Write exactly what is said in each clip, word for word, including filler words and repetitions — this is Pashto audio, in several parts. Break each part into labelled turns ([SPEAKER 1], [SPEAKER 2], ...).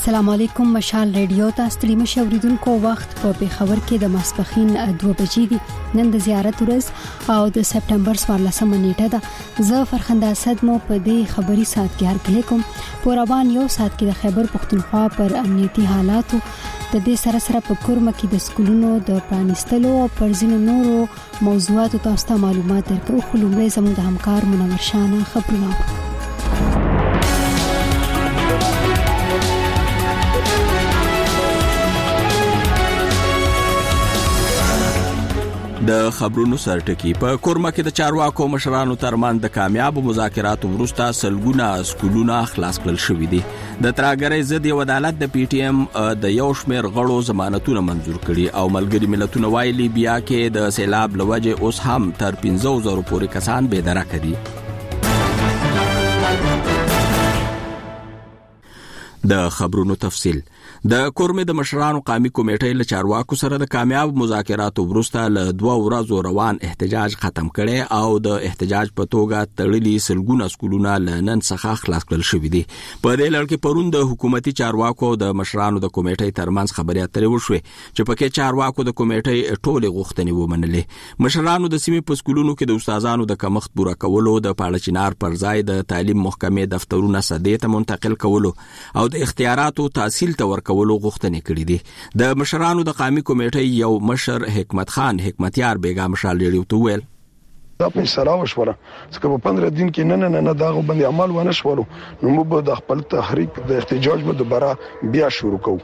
[SPEAKER 1] السلام علیکم. مشال ریډیو ته ستړي مشه اوریدونکو، وخت په پیښور کې د ماسپخین دوه بجې دي. نن د زیارت ورځ او د سپټمبر څوارلسمه نیټه ده. زه فرخنده اسد مو په دې خبري سات کې هرکلی کوم. پوروان یو سات کې د خیبر پختونخوا پر امنیتي حالاتو، د دې سره سره په کورمه کې د سکولونو د پرانیستلو او پر ځینو نورو موضوعاتو تاسو ته معلومات درکړو. خو لومړی زموږ د همکار منور شانه خبرونه.
[SPEAKER 2] د خبرونو سرټکی. په کورمه کې د چارواکو مشرانو ترمن د کامیاب مذاکراتو وروسته سلګونه سکولونه خلاص کړل شوې دي. د ترهګرۍ ضد یو عدالت د پی ټی ایم د یو شمېر غړو ضمانتونه منظور کړي او ملګري ملتونه وایي بیا کې د سیلاب لوجه اوس هم تر پنځه زره پورې کسان بې درکه دي. د خبرونو تفصیل. د کورمه د مشرانو قومي کمیټې له چارواکو سره د کامیاب مذاکراتو وروسته له دوه ورځو روان احتجاج ختم کړي او د احتجاج په توګه تړلي سلګونه سکولونه لنن څخه خلاص کړل شوې دي. په دې لړ کې پرون د حکومتي چارواکو د مشرانو د کمیټې ترمنځ خبرې اترې وشوې چې پکې چارواکو د کمیټې ټولې غوښتنې ومنلې. مشرانو د سیمې په سکولونو کې د استادانو د کمښت پوره کولو، د پاړچینار پر ځای د تعلیم محکمې دفترونه سدې ته منتقل کولو او د اختیاراتو تحصیل ته ورکولو غوښتنې کړې دي. د مشرانو د قومي کمیټې یو مشر حکمت خان حکمتیار بیګا مشال ریډیو ته ویل
[SPEAKER 3] دا په سراو شوره څنګه په پندره دین کې نه نه نه داغه باندې عمل ونه شولو نو موږ د خپل تحریک د احتجاج په دوباره بیا شروع کوو.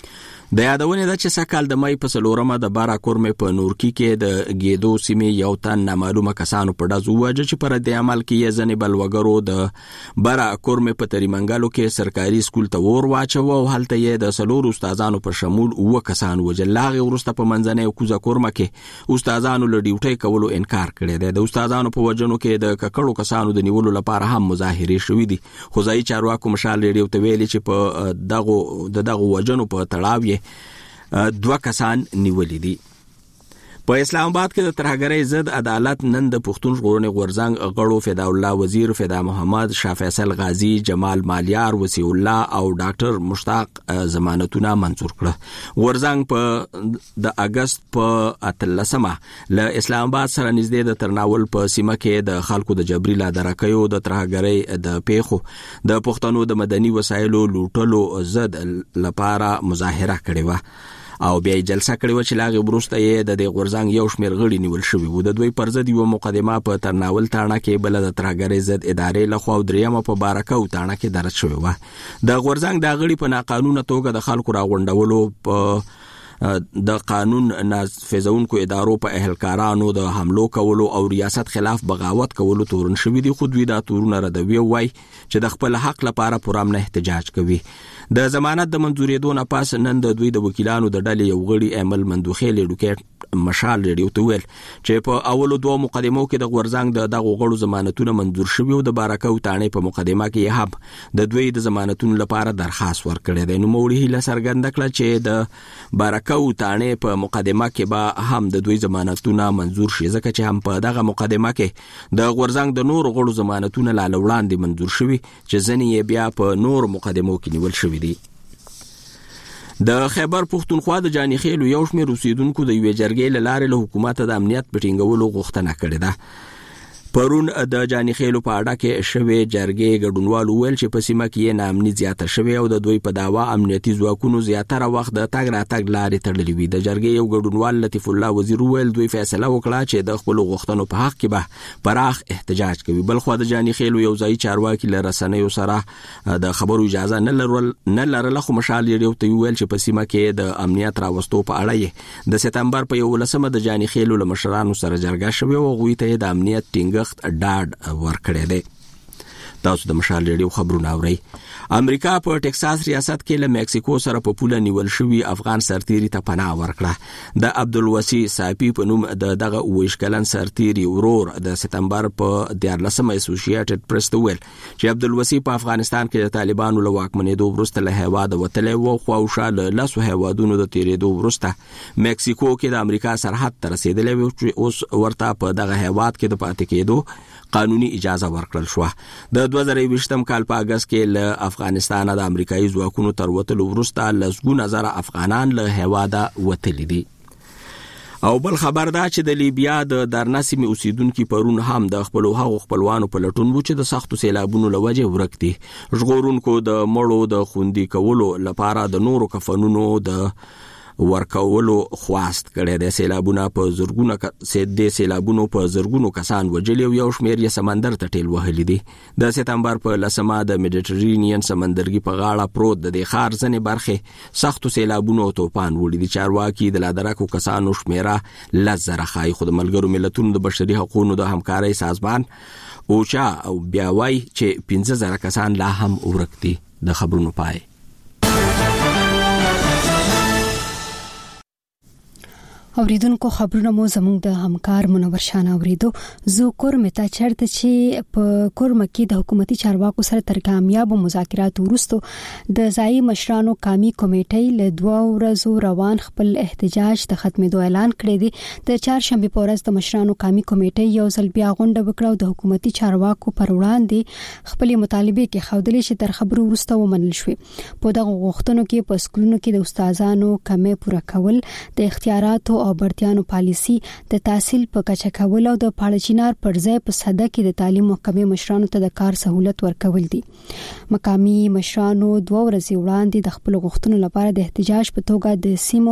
[SPEAKER 2] د یادونه ده چې سکهال د مای په څلورمه د بارا کورمه په نورکی کې د ګیدو سیمې یو تن نامعلومه کسانو په داز وواجه چې پر د عمل کې یې ځنې بل وګرو د بارا کورمه په تریمنګالو کې سرکاري سکول ته ور واچو او هلته یې د سلور استادانو په شمول و کسان وجلاغه ورسته په منځنۍ کوزه کورمه کې استادانو له ډیوټي کولو انکار کړی دی. د استادانو په وجنو کې د ککړو کسانو د نیولو لپاره هم مظاهره شوې دي. خو ځای چارواکو مشال ریډیو ته ویلي چې په دغه د دغه وجنو په تړاو دوه کسان نیولې دي. په اسلام آباد کې د ترهګرۍ ضد عدالت نن د پښتون ژغورنې غورځنګ غړو فدا الله وزیر، فدا محمد، شاه فیصل غازی، جمال مالیار، وسی الله او ډاکټر مشتاق ضمانتونه منظور کړه. غورځنګ په د اگست په اتلسمه له اسلام آباد سره نږدې د ترناول په سیمه کې د خلکو د جبري لا درکیو د ترهګرۍ د پیښو د پښتنو د مدني وسایلو لوټلو ضد لپاره مظاهره کړې و او بیا جلسه کړې و چې لاغه وروسته یې د دې غورځنګ یو شمېر غړي نیول شوي وو. د دوی پر ضد یو مقدمه په ترناول تاڼه کې بل د ترهګرۍ ضد ادارې لخوا او دریمه په بارکه او تاڼه کې درج شوی و. د غورځنګ د غړي په ناقانونه توګه د خلکو راغونډولو په د قانون نافذونکو ادارو په اهلکارانو د حملو کولو او ریاست خلاف بغاوت کولو تورن شوی دي. خو دوی دا تورونه ردوي وای چې د خپل حق لپاره پرامن احتجاج کوي. د ضمانت د منځورېدو نه پاس نن د دوی د وکیلانو د ډلې یو غړي ایمل مندوخیل اډوکیټ مشال ریډیو ته ویل چې په اولو دوه مقدمو کې د غورځنګ د دغه غړو ضمانتونه منظور شوي او د بارکه او تانې په مقدمه کې هم د دوی د ضمانتونو لپاره درخواست ورکړی دی. نو موري هله سرګند کړه چې د بارکه او تانې په مقدمه کې به هم د دوی ضمانتونه منظور شي، ځکه چې هم په دغه مقدمه کې د غورځنګ د نور غړو ضمانتونه لا وړاندې منظور شوي چې ځنې یې بیا په نور مقدمو کې نیول شوي دي. د خیبر پختونخوا د جاني خیلو یو شمېر اوسیدونکو د یوې جرګې له لارې له حکومت د امنیت په ټینګولو غوښتنه کړې ده. پرون د جاني خیلو په اړه کې شوې جرګې ګډونوالو ویل چې په سیمه کې نامني زیاته شوې او د دوی په داوا امنیتي ځواکونو زیاتره وخت د تګ راتګ لارې تړلې وي. د جرګې یو ګډونوال لطیف الله وزیر ویل دوی فیصله وکړه چې د خپل غوښتنو په حق کې به پراخ احتجاج کوي. بل خو د جاني خیلو یو ځای چارواکي له رسنیو سره د خبرو اجازه نه لرل نه لرله. خو مشال یې ته ویل چې په سیمه کې د امنیت راوستو په اړه د سپتمبر په یولسمه د جاني خیلو له مشرانو سره جرګه شوې او غوي ته د امنیت ټینګ ډاډ ورکړی دی. تاسو د مشال ریډیو خبرونه اورئ. امریکا په ټکساس ریاست کې له مکسیکو سره په پوله نیول شوی افغان سرتیری ته پناه ورکړه. د عبدالوسی صاحبی په نوم د دغه اویش کلن سرتیری ورور د سپتمبر په دیارلسمه اسوسییټډ پریس ته ویل چې عبدالوسی په افغانستان کې د طالبانو له واکمنېدو وروسته له هیواده وتلی و خو شاله لاسو هیوادونو د تیرېدو وروسته مکسیکو کې د امریکا سرحد ته رسیدلی و چې اوس ورته په دغه هیواد کې د پاتې کېدو قانوني اجازه ورکړل شو. د د دوه زره یوویشتم کال په اگست کې له افغانستان د امریکایي ځواکونو تر وتلو وروسته لسګونه زره افغانان له هیواده وتلي دي. او بل خبر دا چې د لیبیا د درنا سیمې اوسیدونکو پرون هم د خپل هغو خپلوانو په لټون و چې د سختو سیلابونو لوجه ورک دي. ژغورونکو د مړو د خوندي کولو لپاره د نورو کفنونو د ورکولو خواست کړي. د سیلابونو په زرګونو د سیلابونو په زرګونو کسان وجلي او یو شمېر یې سمندر ته ټیل وهلي دي. د سپتمبر په لسمه د میډیټرینین سمندرګي په غاړه پروت د ښار ځنې برخې سختو سیلابونو او طوفان وړي دي. چارواکي د لادرکو کسانو شمیره لزر خای خود ملګرو ملتونو د بشري حقوقو د همکارۍ سازمان اوچا او بیا وای چې پنځه زره کسان لا هم ورک دي. د خبرونو پای.
[SPEAKER 1] اوریدونکو خبرونه مو زموږ د همکار منور شان اوریدو. زو کورمه ته چرته چې په کورمه کې د حکومتي چارواکو سره تر کامیاب مذاکرات وروسته د ځای مشرانو قومي کمیټې له دوه ورځو روان خپل احتجاج د ختمېدو اعلان کړی دی. د چهارشنبه په ورځ د مشرانو قومي کمیټې یو ځل بیا غونډه وکړه د حکومتي چارواکو پر وړاندې خپل مطالبه کې خوندلې چې تر خبرو وروسته ومنل شوې. په دغه غوښتنو کې په سکولونو کې د استادانو کمې پوره کول، د اختیاراتو او برتیانو پالیسی، د تحصیل په کچه کول او د پاړچینار پر ځای په ساده کې د تعلیم محکمې مشرانو ته د کار سہولت ورکول دي. مقامی مشرانو دوه ورځې وړاندې د خپل غوښتنو لپاره د احتجاج په توګه د سیمو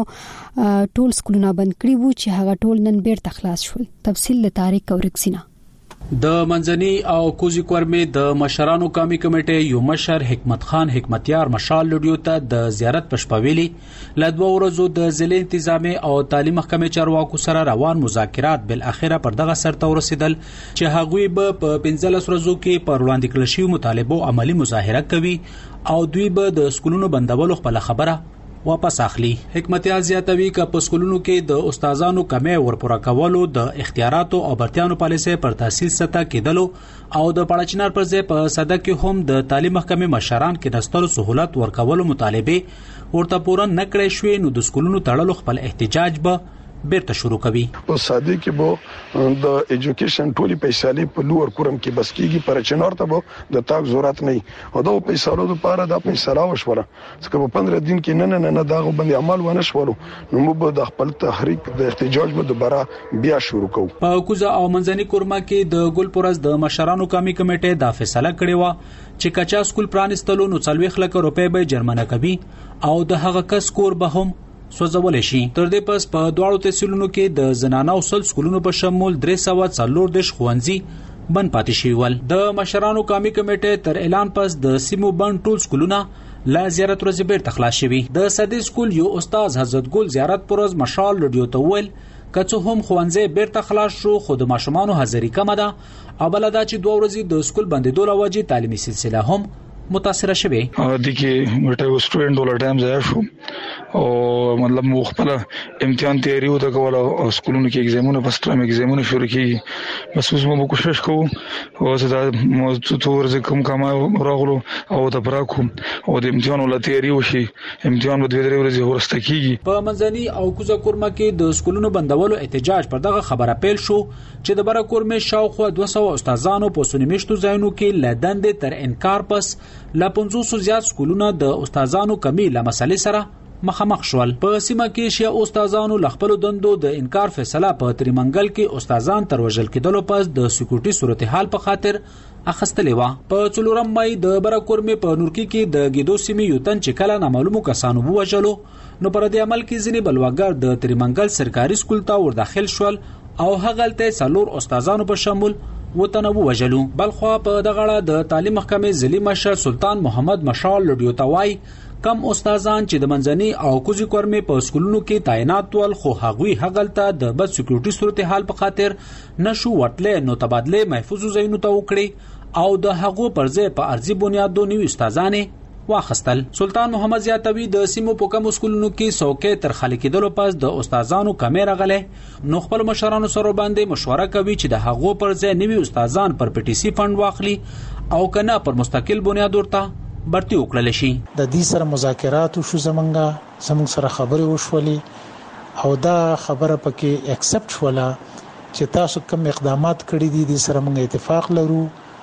[SPEAKER 1] ټول سکولونه بند کړي وو چې هغه ټول نن بیرته خلاص شول. تفصیل له طارق اورکسینا.
[SPEAKER 4] د منځني او کوزي کورمې د مشرانو قومي کمیټې یو مشر حکمت خان حکمتیار مشال لډیو ته د زیارت پښپویلي له دوه ورځو د ضلع انتظامی او تعلیم محکمې چارواکو سره روان مذاکرات بل اخیره پر دغه سرته ورسېدل چې هغوی به په پنځلس ورځو کې پر وړاندې کړل شوی مطالبو عملی مظاهره کوي او دوی به د سکولونو بندولو خپل خبره واپس اخلي. حکمتیار زیاتوي ک په سکولونو کې د استادانو کمې ورپوره کولو، د اختیاراتو او برتیانو پالیسي پر تحصیل سطح کېدلو او د پاړچینار پر ځای په ساده کې هم د تعلیم محکمې مشران کې نستلو سہولت ورکولو مطالبه ورته پوره نکړې شوې نو د سکولونو تړلو خپل احتجاج به بیرته شروع کوي.
[SPEAKER 3] په ساده کې به د ایجوکیشن ټولي پیسې په لوړ کورم کې بس کېږي، پر چنار ته به د تاک ضرورت نه او د پیسې لپاره د پیسې راوښوره څنګه په پندره دن کې نه نه نه دغه باندې عمل ونه شولو نو موږ د خپل تحریک د احتجاج به دوباره بیا شروع کوو.
[SPEAKER 4] په کوزه او منځني کورما کې د ګلپورز د مشرانو قومي کمیټې د فیصله کړې و چې کچا سکول پرانستلو نو څلويخ لک روپۍ به جرمانه کوي او د هغه کس کور به هم سوځول شي. تر دې پس په دواړو تحصیلونو کې د زنانه او سل سکولونو په شمول درې سوه څلور دیرش ښوونځي بند پاتې شوي ول. د مشرانو قومي کمیټې تر اعلان پس د سیمو بند ټول سکولونه لا زیارت ورځ بیرته خلاص شوي. د سدي سکول یو استاد حضرت ګل زیارت پرز مشال لډیو ته ویل کڅو هم ښوونځي بیرته خلاص شو خو د ماشومانو حاضری کم ده او بلدا چې دوه ورځې د سکول بندیدو لوجه تعلیمي سلسله هم متاثر شوه.
[SPEAKER 5] د کې مټه سټوډنټ ول ټایم ځای شو او مطلب مخبل امتحان تیاری وته کول او سکولونو کې ایگزامونه پس ټرم ایگزامونه شروع کیږي. بس اوس موږ کوشش کوو او زه د موضوع تور کوم کما راغلو او د براکو او د امتحان ول تیاری وشي امتحان په دوه ورځې ورسته کیږي.
[SPEAKER 4] په منځني او کوزه کورما کې د سکولونو بندولو احتجاج پر دغه خبره پیل شو چې د بره کورمې شاوخوا دوه سوه استادانو په سنمیشتو ځایونو کې لدند تر انکار پس لا پنځوس زیات سکولونه د استادانو کمی له مسلې سره مخامخ شول. په سیمه کې شیا استادانو لخپل دندو د انکار فیصله په تریمنګل کې استادان تر وژل کېدلو پس د سکیورټي صورتحال په خاطر اخستلې و. په څلورم مای د برکورمې په نورکی کې د ګیدو سیمې یو تن چې کله نامعلومو کسانو وژلو نو پر دې عمل کې ځینې بلواګر د تریمنګل سرکاري سکول ته ور داخل شول او هغه ته څلور استادانو په شمول وطن وژلو. بلخوا په دغه د تعلیم محکمې ضلعي مشر سلطان محمد مشال لډیو توای کم استادان چې د منځني او کوزي کورمې په سکولونو کې تعینات ول خو هغوی هغلته د بد سکیورټي صورتحال په خاطر نشو وټلې نو تبادله محفوظ زینو ته وکړي او د هغو پر ځای په ارزي بنیاد دو نیو استادانې واخستل. سلطان محمد زیاتوی د سیمو په کوم سکولونو کې څوکې تر خالي کېدلو پس د استادانو کمې راغله نو خپل مشرانو سره باندې مشوره کوي چې د هغو پر ځای نوي استادان پر پی ټی سی فند واخلي او کنه پر مستقل بنیاد ورته برتی وکړل شي.
[SPEAKER 6] د دې سره مذاکرات شو زمونږه زمونږ سره خبرې وشولې او دا خبره پکې اکسپټ ولا چې تاسو کوم اقدامات کړی دي د سره موږ اتفاق لرو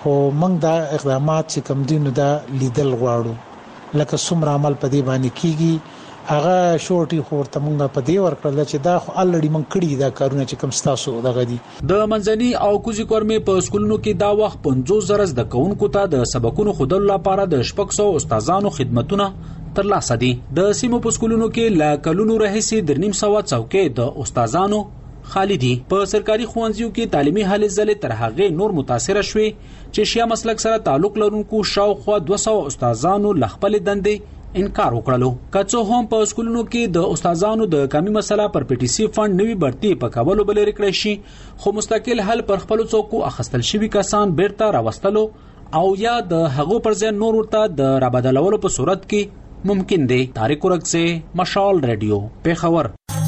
[SPEAKER 6] خو موږ دا اقدامات چې کوم دي نو دا لیدل غواړو لکه څومره عمل په دې باندې کیږي هغه شورټي خورته مونږه په دې ورکړل چې دا خو الریډي مونږ کړی دا کارونه چې کوم ستاسو دغه دي.
[SPEAKER 4] د منځني او کوزي کورمې په سکولونو کې دا وخت پنځوس زره د کونکو ته د سبقونو خودلو لپاره د شپږ سوه استادانو خدمتونه ترلاسه دي. د سیمو په سکولونو کې لا کلونو راهیسې د نیم سوه څوکۍ د استادانو خالی دي. په سرکاري ښوونځیو کې تعلیمي هلې ځلې تر هغه نور متاثر شوي چې شیا مسلک سره تعلق لرونکو شاوخوا دوه سوه استادانو لخپل دندې انکار وکړلو. کڅو هم په سکولونو کې د استادانو د کمی مسله پر پی ټی سی فند نوي برتي په کولو بل ریکړی شي خو مستقل حل پر خپل څوکو اخستل شوی کسان بیرته راوستلو او یا د هغو پر ځای نور ورته د رابدلولو په صورت کې ممکن دی. طارق ورکزه، مشال ریډیو، پیښور.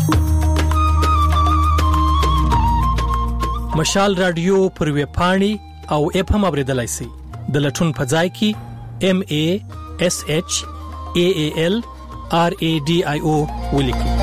[SPEAKER 7] مشال رادیو پر ویب پاڼې او اپ هم اوریدلای شئ. د لټون په ځای کې ام ای اس ایچ A A L R A D I O ولیکئ.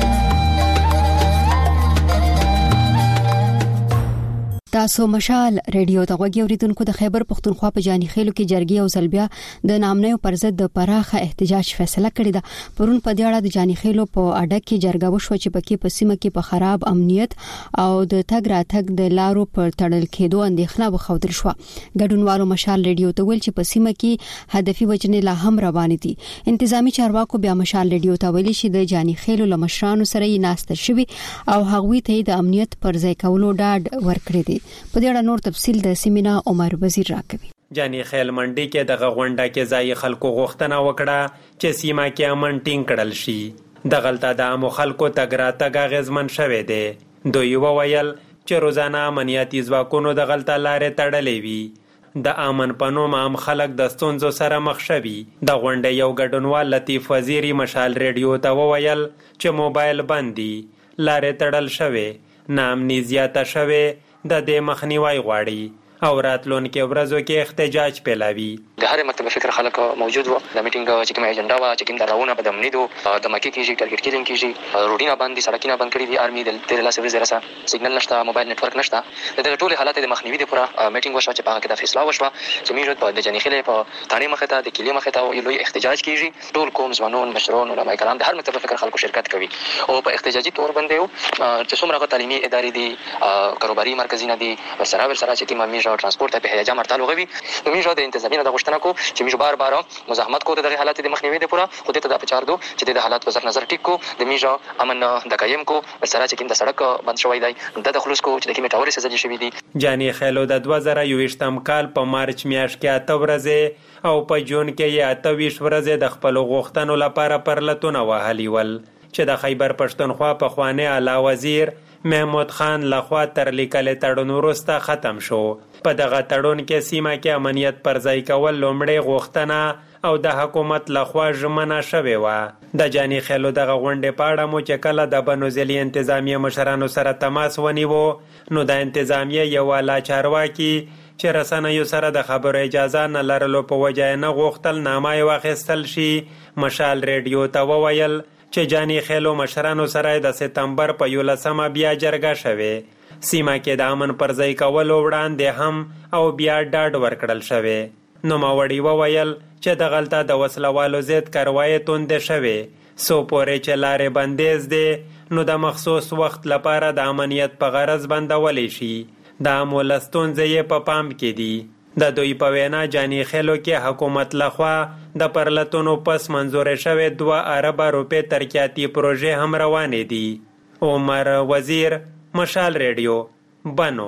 [SPEAKER 1] تاسو مشال ریډیو ته غوږی اوریدونکو د خیبر پختونخوا په جاني خیلو کې جرګي او زلبیا د نامنیو پر ضد د پراخه احتجاج فیصله کړې ده. پرون په دې اړه د جاني خیلو په اډه کې جرګه وشو چې پکې په سیمه کې په خراب امنیت او د تګ راتګ د لارو پر تړل کېدو اندېښنه وښودل شو. ګډونوالو مشال ریډیو ته ویل چې په سیمه کې هدفي وجنې لا هم روان دي. انتظامی چارواکو بیا مشال ریډیو ته ویلي چې د جاني خیلو لمشرانو سره یې ناسته شوی او هغوی ته د امنیت پر ځای کولو ډاډ ورکړی دی. په دې اړه نور تفصیل د سیمینا عمر وزیر راکوي.
[SPEAKER 8] جاني خیل منډي کې دغه غونډه کې ځای خلکو غوښتنه وکړه چې سیمه کې امن ټینګ کړل شي. د غلطه د عامو خلکو تګ راتګ اغیزمن شوی دی. دوی وویل چې روزانه امنیتي ځواکونو د غلطه لارې تړلې وي. د امن په نوم عام خلک د ستونزو سره مخ شوي. د غونډې یو ګډونوال لطیف وزیری مشال ریډیو ته وویل چې موبایل بندي، لارې تړل شوی، ناامني زیاته شوی، د دې مخنیوي غواړي او راتلونکي ورځو کې احتجاج پیلاوي.
[SPEAKER 9] د هر مکتب فکر خلک موجود وو. د میټینګ چې کومه اجنډا وا چې کوم دراونه په دمنې دو د مکی کېږي ټارګټ کېدل کېږي روډینا باندې سړکونه بند کړی دي. آرمي د تیر لاس ورځ سره سیګنل نشته، موبایل نتورک نشته. د دغه ټول حالات د مخنیوي لپاره میټینګ وشو چې په هغه کې د فیصله وشوه چې میږي په د جنې خلې په تانه مخه ته د کلی مخه ته لوی احتجاج کېږي. ټول کوم ځوانون مشرون علماء کرام د هر مکتب فکر خلکو شرکت کوي او په احتجاجي تور باندې چې څومره تعلیمي ادارې دي، کاروباري مرکزونه دي، ورسره ورسره چې کومه میږي ترانسپورت په هيجا مرتل غوي نو میږي د انتظامیه د غوښتنه کو چې میږي بار بار مزاحمت کو د دغه حالات د مخنیوي لپاره خو دې ته د پچار دو چې د حالات وزر نظر ټیک کو د میږي امن د قایم کو ورسره چې کوم د سړک بند شوی دی د خلوص کو چې د کومه ټاوري سزا شوی دي.
[SPEAKER 8] جاني خیلو د دوه زره یوویشتم کال په مارچ میاشت کې اته ورځې او په جون کې یې اته ویشت ورځې د خپل غوښتنو لپاره پرلتونه وهلي ول چې د خیبر پښتونخوا په خوانه اعلی وزیر محمود خان لخوا تر لیکل تړون وروسته ختم شو. په دغه تړون کې سیمه کې امنیت پر ځای کول لومړی غوښتنه او د حکومت لخوا ژمنه شوې وه. د جاني خیلو دغه غونډې په اړه مو چې کله د بنو ضلعي انتظامیه مشرانو سره تماس ونیو نو د انتظامیه یو اعلی چارواکي چې رسنیو سره د خبرو اجازه نه لرلو په وجه نه غوښتل نامه یې واخیستل شي. مشال ریډیو ته وویل چې جاني خیلو مشرانو سره د سپتمبر په یولسمه بیا جرګه شوې. سیمه کې د امن پر ځای کولو وړاندې هم او بیا ډاډ ورکړل شوی. نوموړي وویل چې د غلطه د وسلوالو ضد کاروایي توندې شوې. سو پورې چې لارې بندیز دی نو د مخصوص وخت لپاره د امنیت په غرض بندولی شي. د عامو ستونزې یې په پام کې دي. د دوی په وینا جاني خیلو کې حکومت لخوا د پرلتونو پس منظورې شوې دوه اربه روپۍ ترقیاتي پروژې هم روانې دي. عمر وزیر، مشال ریډیو، بنو.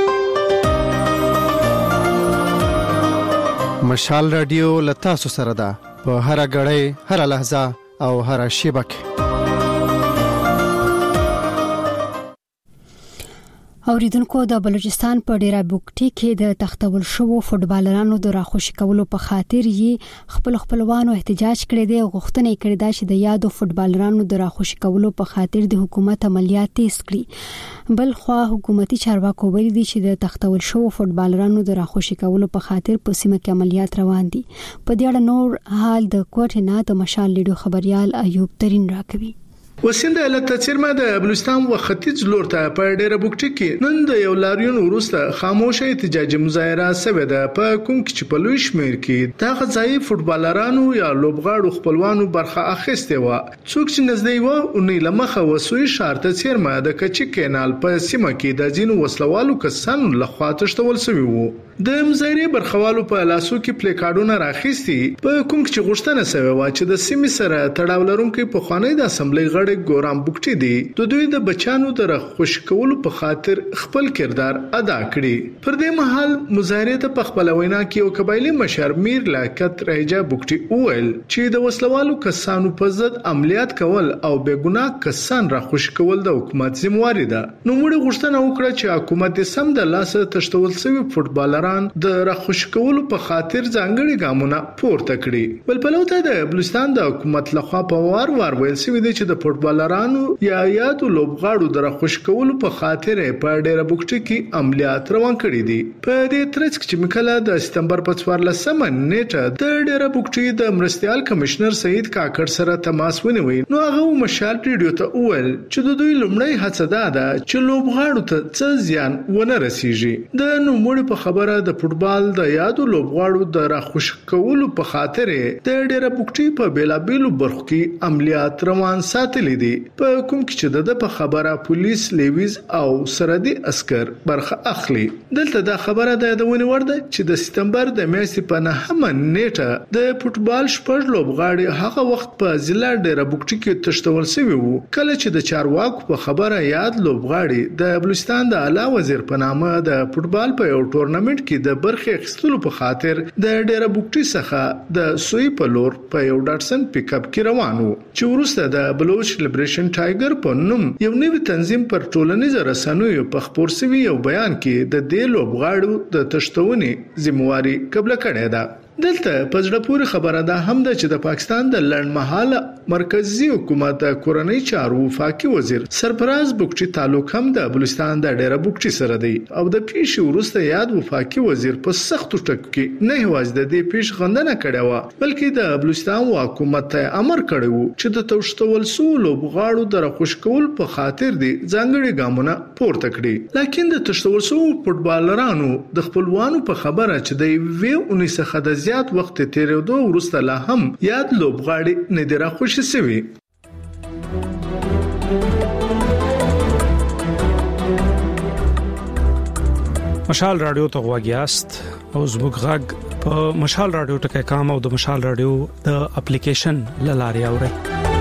[SPEAKER 10] مشال ریډیو لتاسو سره ده په هر غړې، هر لحظه او هر شیبه کې.
[SPEAKER 1] اوریدونکو د بلوچستان په ډیرا بوکټي کې د تختول شوو فوټبالرانو د راخوشي کولو په خاطر یې خپل خپلوانو احتجاج کړی دی. غوښتنه کړې ده چې د یادو فوټبالرانو د راخوشي کولو په خاطر د حکومت عملیات تیز کړي. بل خو حکومتي چارواکو ویلي دي چې د تختول شوو فوټبالرانو د راخوشي کولو په خاطر په سیمه کې عملیات روان دي. په دې اړه نور حال د کوټه نه د مشال لیډو خبريال ایوب ترين راکوي.
[SPEAKER 11] وسیند ایالت څیرمه د بلوچستان و ختیځ لور ته په ډیره بوکټي کې نن د یو لاریون وروسته خاموشه احتجاجي مظاهره سوې ده په کوم کې چې په لوی شمېر کې د غځای فوټبالرانو یا لوبغاړو خپلوانو برخه اخیسته و څوک چې نږدې و اونې لمخه وسوي شارته څیرمه د کچې کینال په سیمه کې د ځینو وسلوالو کسانو لخوا تشتول شوی وو د مظاهره برخوالو په لاسو کې پلیکارډونه راخېستي په کوم کې چې غوښتنه شوې و چې د سیمې سره تړاو لرونکي په خوانی د اسمبلی غړي ګورام بوکټي دی د دوی د بچانو در خوش کولو په خاطر خپل کردار ادا کړي پر دې مهال مظاهره ته په خپل وینا کې یو قبایلی مشر میر لاکت رایجا بوکټي وویل چې د وسلوالو کسانو په ضد عملیات کول او بے ګناه کسان را خوش کول د حکومت ذمہواری ده نو موږ غوښتنه وکړه چې حکومت سم د لاسه تشتول شوی فوټبالران د را خوش کولو په خاطر ځانګړي ګامونه پورته کړي بل په لوته د بلوچستان د حکومت لخوا په وار وار ویل شوی دی چې د فوټبالرانو یا یادو لوبغاړو د خوش کولو په خاطر په ډیره بوکټي کې عملیات روان کړي دي په دې ترڅ کې مکله د سپتمبر په څوارلسمه نیټه د ډیره بوکټي د مرستيال کمشنر سعید کاکړ سره تماس ونیوي نو هغه مشال ریډیو ته وویل چې د دوی لومړی هڅه ده چې لوبغاړو ته څه زیان ونه رسیږي د نوموړي په خبره د فوټبال د یادو لوبغاړو د خوش کولو په خاطر د ډیره بوکټي په بیلابیلو برخو کې عملیات روان ساتلي دي په کوم کې چې د په خبره پولیس لیویز او سرحدي عسكر برخه اخلي دلته دا خبره ده د ونی ورده چې د سپتمبر د میاشتې په نهمه نیټه د فوټبال شپږ لوبغاړي هغه وخت په ضلع ډیره بوکټي کې تشتول شوی وو کله چې د چارواکو په خبره یاد لوبغاړي د بلوچستان د اعلی وزیر په نامه د فوټبال په یو ټورنمنت کې د برخه اخیستلو په خاطر د ډیره بوکټي څخه د سوی په لور په یو ډاټسن پیک اپ کې روانو چې ورسته د بلوچ لیبریشن ټایګر په نوم یو نوی تنظیم پر ټولنیز رسنیو په خبر سوي یو بیان کې د دې لوبغاړو د تشتونې ذمہواری قبل کړی ده دلته پزړه پوری خبره ده هم د چې د پاکستان د لړمحاله مرکزی حکومت د کورنۍ چارو وفاقي وزیر سرفراز بوکټي تعلق هم د بلوچستان د ډیره بوکټي سره دی او د پیښې وروسته یاد وفاقي وزیر په سختو ټکو کې نه هواز د دې پیښ غندنه کړې و بلکې د بلوچستان حکومت ته امر کړی وو چې د توشتول سو لوبغاړو د خوش کول په خاطر دي ځانګړي ګامونه پورته کړي لکه د توشتول سو فوټبالرانو د خپلوانو په خبره چې د وی اونیس خد زیات وخت تیرېدو وروسته لا هم یاد لوبغاړي نه دی راخوشي سوي
[SPEAKER 12] مشال رادیو ته غواګیاست او زموږ غږ په مشال رادیو ټکي کام او د مشال رادیو د اپلیکیشن لاري اوري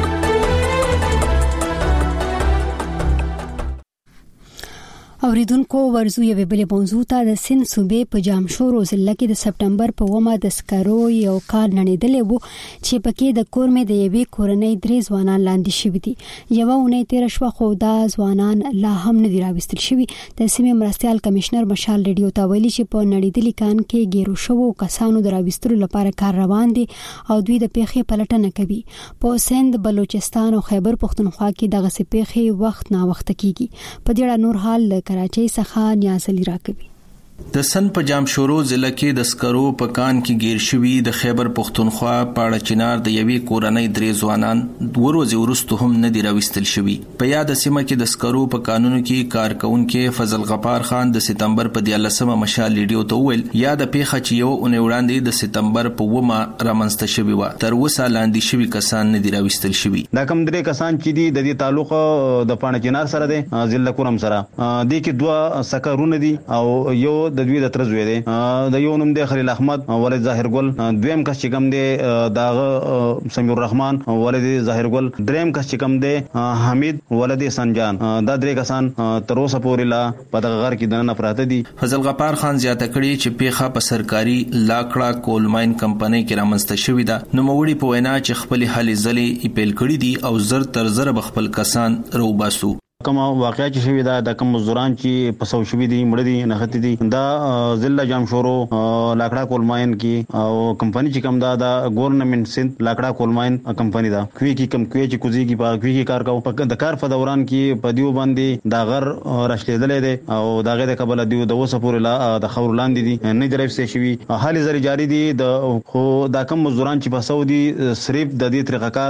[SPEAKER 1] اوریدونکو ورزو یو بل موضوع ته د سن صوبې په جامشور ضلع کې د سپټمبر په ومه د سکرو یو کار نړیدلې وو چې پکې د کورمې د یوې کورنۍ درې ځوانان لاندې شوي دي یو اونۍ تیر شو خو دا ځوانان لا هم نه دي راوستل شوي د سیمې مرستيال کمشنر مشال ریډیو ته ویلي چې په نړیدلې کان کې ګیرو شوو کسانو د راوستلو لپاره کار روان دي او دوی د پیښې پلټنه کوي په سند بلوچستان او خیبر پختونخوا کې دغه پیښې وخت نا وخت کیږي په دې نور حال کراچۍ څخه نیاز علی راکوي
[SPEAKER 2] د سن په جامشورو ضلع کې د سکرو په کان کې گیر شوی د خیبر پختونخوا پاړه چنار د یوې کورنۍ درې ځوانان ورځ ورستو هم نه دی راوستل شوی په یاد سیمه کې د سکرو په قانونو کې کارکونکو فضل غفار خان د سپتمبر په دیالسمه مشال ریډیو ته ویل یا د پیښه چې یو اونۍ وړاندې د سپتمبر په ومه رامنځته شوی و تر اوسه لاندې شوی کسان نه دی راوستل شوی
[SPEAKER 13] دا کوم درې کسان چې دي د دې تعلق د پاړه چنار سره دي ضلع کورم سره د کې دوه سکرونه دي او یو د دوی د ترزوی دی د یو نوم دی خلیل احمد ولید ظاهر ګل دویم کس چې کوم دی داغه سمیر الرحمن ولید ظاهر ګل دریم کس چې کوم دی حمید ولید سنجان دا درې کسان تر اوسه پورې لا په دغه غر کې دنه پراته دي
[SPEAKER 2] فضل غفار خان زیاته کړي چې پیښه په سرکاري لاکړه کول ماین کمپنۍ کې رامنځته شوې ده نو موړي په وینا چې خپل حالې ځلې ایپل کړي دي او زر تر زر بخپل کسان روباسو
[SPEAKER 13] کوم واقعیا چې شوی دا د کوم مزدوران چې پسو شوی دي مړ دي نختی دي دا ضلع جامشورو لاکړه کول ماین کې او کمپنی چې کوم دا د ګورنمنت سند لاکړه کول ماین کمپنی دا کوي کې کم کوي چې کوزي کې په کوي کې کار کوي د کار په دوران کې په دیو باندې دا غر راشلېدلې دي او دا غي د قبل دیو د وسه پورې لا د خور لاندې دي نه درېف شوی حالي زری جاری دي د خو دا کوم مزدوران چې پسو دي صرف د دې طریقه کار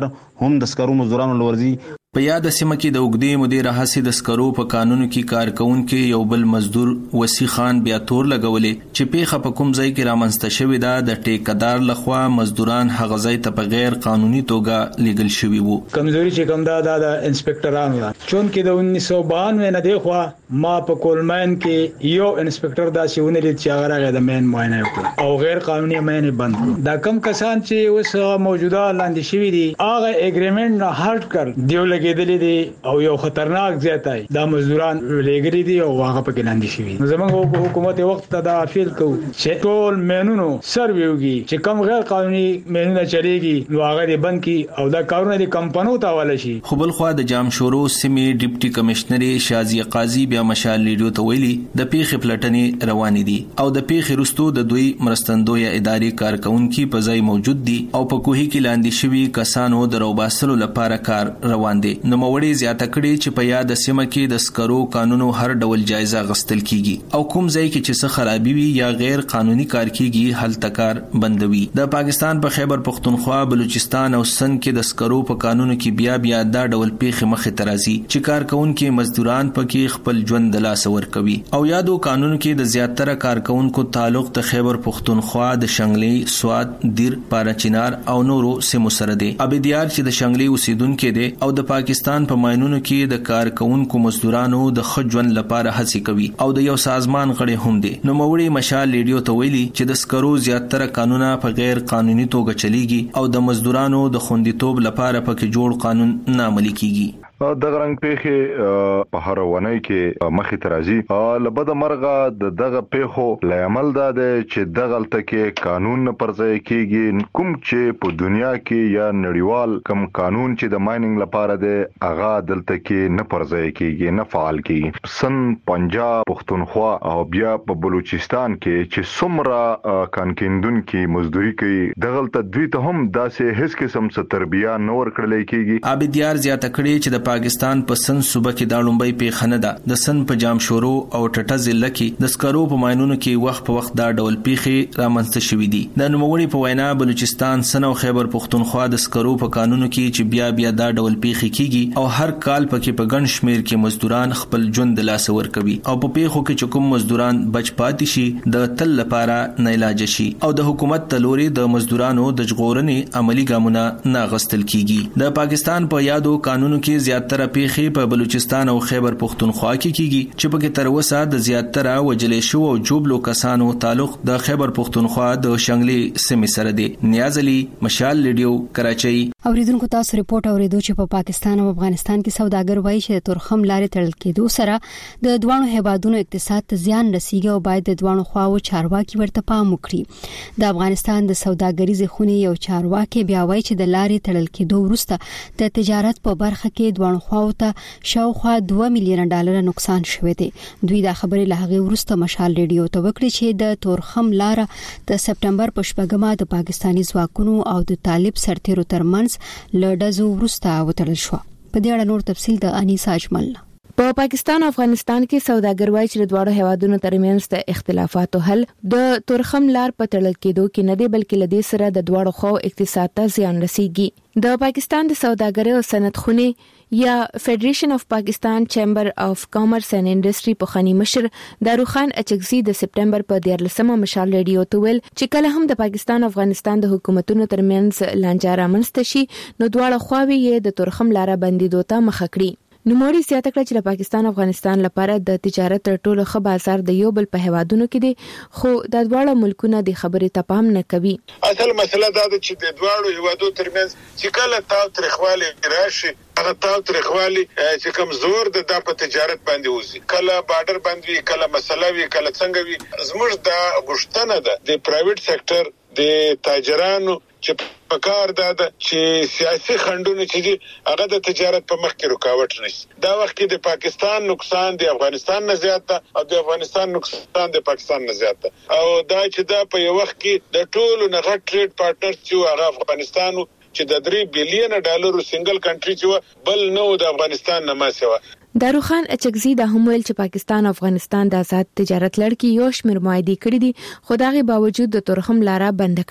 [SPEAKER 13] هم د سکرو مزدورانو لورځي.
[SPEAKER 2] په یاد سیمه کې د وګړي مدیر حسي د سکرو په قانون کې کارکونکو یو بل مزدور وسی خان بیا تور لګولې چې پیخه په کوم ځای کې رامنځته شوې ده د ټیکدار لخوا مزدوران هغه ځای ته په غیر قانوني توګه لګل شوی وو.
[SPEAKER 14] کمزوري چې کوم دا د انسپکټرانو چون کې د انیس سو بانوي نه دی خو ما په کولمن کې یو انسپکټر دا چې ونلې چې هغه راغی د مین معاینه وکړ او غیر قانوني معاینه بند کړ. دا کم کسان چې اوس موجوده لاندې شوی دي هغه اګریمنت نه هارت کړ دیو کېدلې دي او یو خطرناک ځای دا مزدوران لګري دي او هغه پکې لاندې شوی. زموږ حکومت وخت دا اپیل کوي چې ټول مینونو سروي وکړي چې کم غیر قانوني مینونه چلیږي نو هغه دې بند کړي او دا کارونه د کمپنیو ته حواله شي.
[SPEAKER 2] خو بل خو د جامشورو سیمې ډیپټي کمشنر شازیه قاضي بیا مشال لیډیو ته ویلي د پیښې پلټنې روانې دي او د پیښې رستو د دوی مرستندوی ادارې کارکونکو په ځای موجود دي او په کوهي کې لاندې شوی کسانو د روباسلو لپاره کار روان دي. نو موړي زیاته کړي چې په یاد سیمه کې د سکرو قانونو هر ډول جایزه غستل کیږي او کوم ځای کې چې څه خرابي وي یا غیر قانوني کار کیږي هل تکار بندوي. د پاکستان په خیبر پختونخوا بلوچستان او سند کې د سکرو په قانونو کې بیا بیا دا ډول پیښه مخه ترازی چې کارکونکو مزدوران پکې خپل ژوند د لاس ور کوي او یادو قانون کې د زیاتره کارکونکو تعلق د خیبر پختونخوا د شنګلي سواد دیر پارچینار او نورو سیمو سره دی. ابدیار چې د شنګلي اوسیدونکو دی او د پاکستان په ماینونو کې د کارکونکو مزدورانو د خجون لپاره هڅه کوي او د یو سازمان غړي هم دي. نو موړي مشال لیډیو ته ویلي چې د سکرو زیاتره قانونا په غیر قانوني توګه چلیږي او د مزدورانو د خوندیتوب لپاره پکې جوړ قانون نه عملي کیږي.
[SPEAKER 15] دغه رنګ پیښې په هر ونای کې مخې ترازی لبد مرغه د دغه پیښو لامل دا دی چې دغه تلته قانون نه پرځای کیږي کوم چې په دنیا کې یا نړیوال کوم قانون چې د مایننګ لپاره دی هغه دلته کې نه پرځای کیږي نه فعال کیږي. سن پنجاب پختونخوا او بیا په بلوچستان کې چې څومره کانکیندون کې مزدوري کوي دغه ته دوی ته هم داسې هیڅ قسم څه تربیه نه ورکړل کیږي.
[SPEAKER 2] ابدیار زیاته کړي چې د پاکستان په سن صوبه کې دا لومبۍ پیښه نه ده. د سن په جامشورو او ټټه ضلع کې د سکرو په ماینونو کې وخت په وخت دا ډول پیښې رامنځته شوې دي. د نوموړي په وینا بلوچستان سن او خیبر پختونخوا د سکرو په قانونو کې چې بیا بیا دا ډول پیښې کیږي او هر کال پکې په ګڼ شمیر کې مزدوران خپل ژوند د لاس ور کوي او په پیښو کې چې کوم مزدوران بچ پاتې شي د تل لپاره نه علاج شي او د حکومت تلوري د مزدورانو د ژغورنې عملی ګامونه نه غستل کیږي. د پاکستان په یادو قانونو کې زیاتره پیښې په بلوچستان او خیبر پختونخوا کې کیږي چې په کې تر اوسه د زیاتره وجلې شو او جوبلو کسانو تعلق د خیبر پختونخوا د شنګلي سیمې سره دی. نیاز علي مشال لیډیو کراچۍ.
[SPEAKER 1] اوریدونکو تاسو ریپورت اوریدو چې په پاکستان او افغانستان کې سوداګر وایي چې تورخم لارې تړل کېدو سره د دوانو هیوادونو اقتصاد ته زیان رسیږي او باید د دوانو خواو چارواکي ورته پام وکړي. د افغانستان د سوداګریزې خونې یو چارواکي بیا وایي چې د لارې تړل کېدو وروسته د تجارت په برخه کې دوانو خواو ته شاوخوا دوه میلیون ډالر نقصان شوی دی. دوی دا خبرې له هغه وروسته مشال ریډیو ته وکړي چې د تورخم لار د سپټمبر په شپږمه د پاکستاني ځواکونو او د طالب سرتیرو ترمنځ لړډزو وروسته وتړل شو. په دې اړه نور تفصیل د انیسا اجمل.
[SPEAKER 16] په پاکستان او افغانستان کې سوداګر وایي چې د دوه هیوادونو ترمنځ د اختلافاتو حل د تورخم لار په تړل کېدو کې نه دی بلکې لدې سره د دوه خو اقتصاد ته زیان رسیږي. د پاکستان د سوداګرۍ او صنعت خونې یا فدریشن اف پاکستان چیمبر اف کامرس اینڈ انډستری په خاني مشر داروخان اچکزي د سپټمبر په دیارلسمه مشال ریډیو ته ویل چې کله هم د پاکستان او افغانستان د حکومتونو ترمنځ لانجه رامنځته شي نو دواړه خواوې یې د تورخم لار بندیدو ته مخه کړي. نو موري زیاته کړه چې د پاکستان او افغانستان لپاره د تجارت تر ټولو ښه بازار د یو بل په هیوادونو کې دي خو د دواړو ملکونو د خبرې ته پام نه کوي.
[SPEAKER 17] اصل مسله دا ده چې د دواړو هیوادونو ترمنځ چې کله تاو ترخواله راشي هغه تاو ترخواله چې کمزور د د په تجارت باندې وزي کله بارډر باندې کله مسله وی کله څنګه وی زموږ د غشتنه ده د پرایویټ سېکټر د تاجرانو چې پکار دا ده چې سیاسي خنډونه چې دي هغه د تجارت په مخ کې رکاوټ نشي. دا وخت کې د پاکستان نقصان د افغانستان نه زیات ده او د افغانستان نقصان د پاکستان نه زیات ده او دا چې دا په یو وخت کې د ټولو نه غټ ټریډ پارټنر چې هغه افغانستان چې د درې بلین ډالرو سنگل کنټری چې بل نو د افغانستان نه ما سوا.
[SPEAKER 16] داروخان اچکزي د هم ویل چې پاکستان او افغانستان د آزاد تجارت لړ کې یو شمېر معاهدې کړې دي خو دغه باوجود د تورخم لار بند کړې.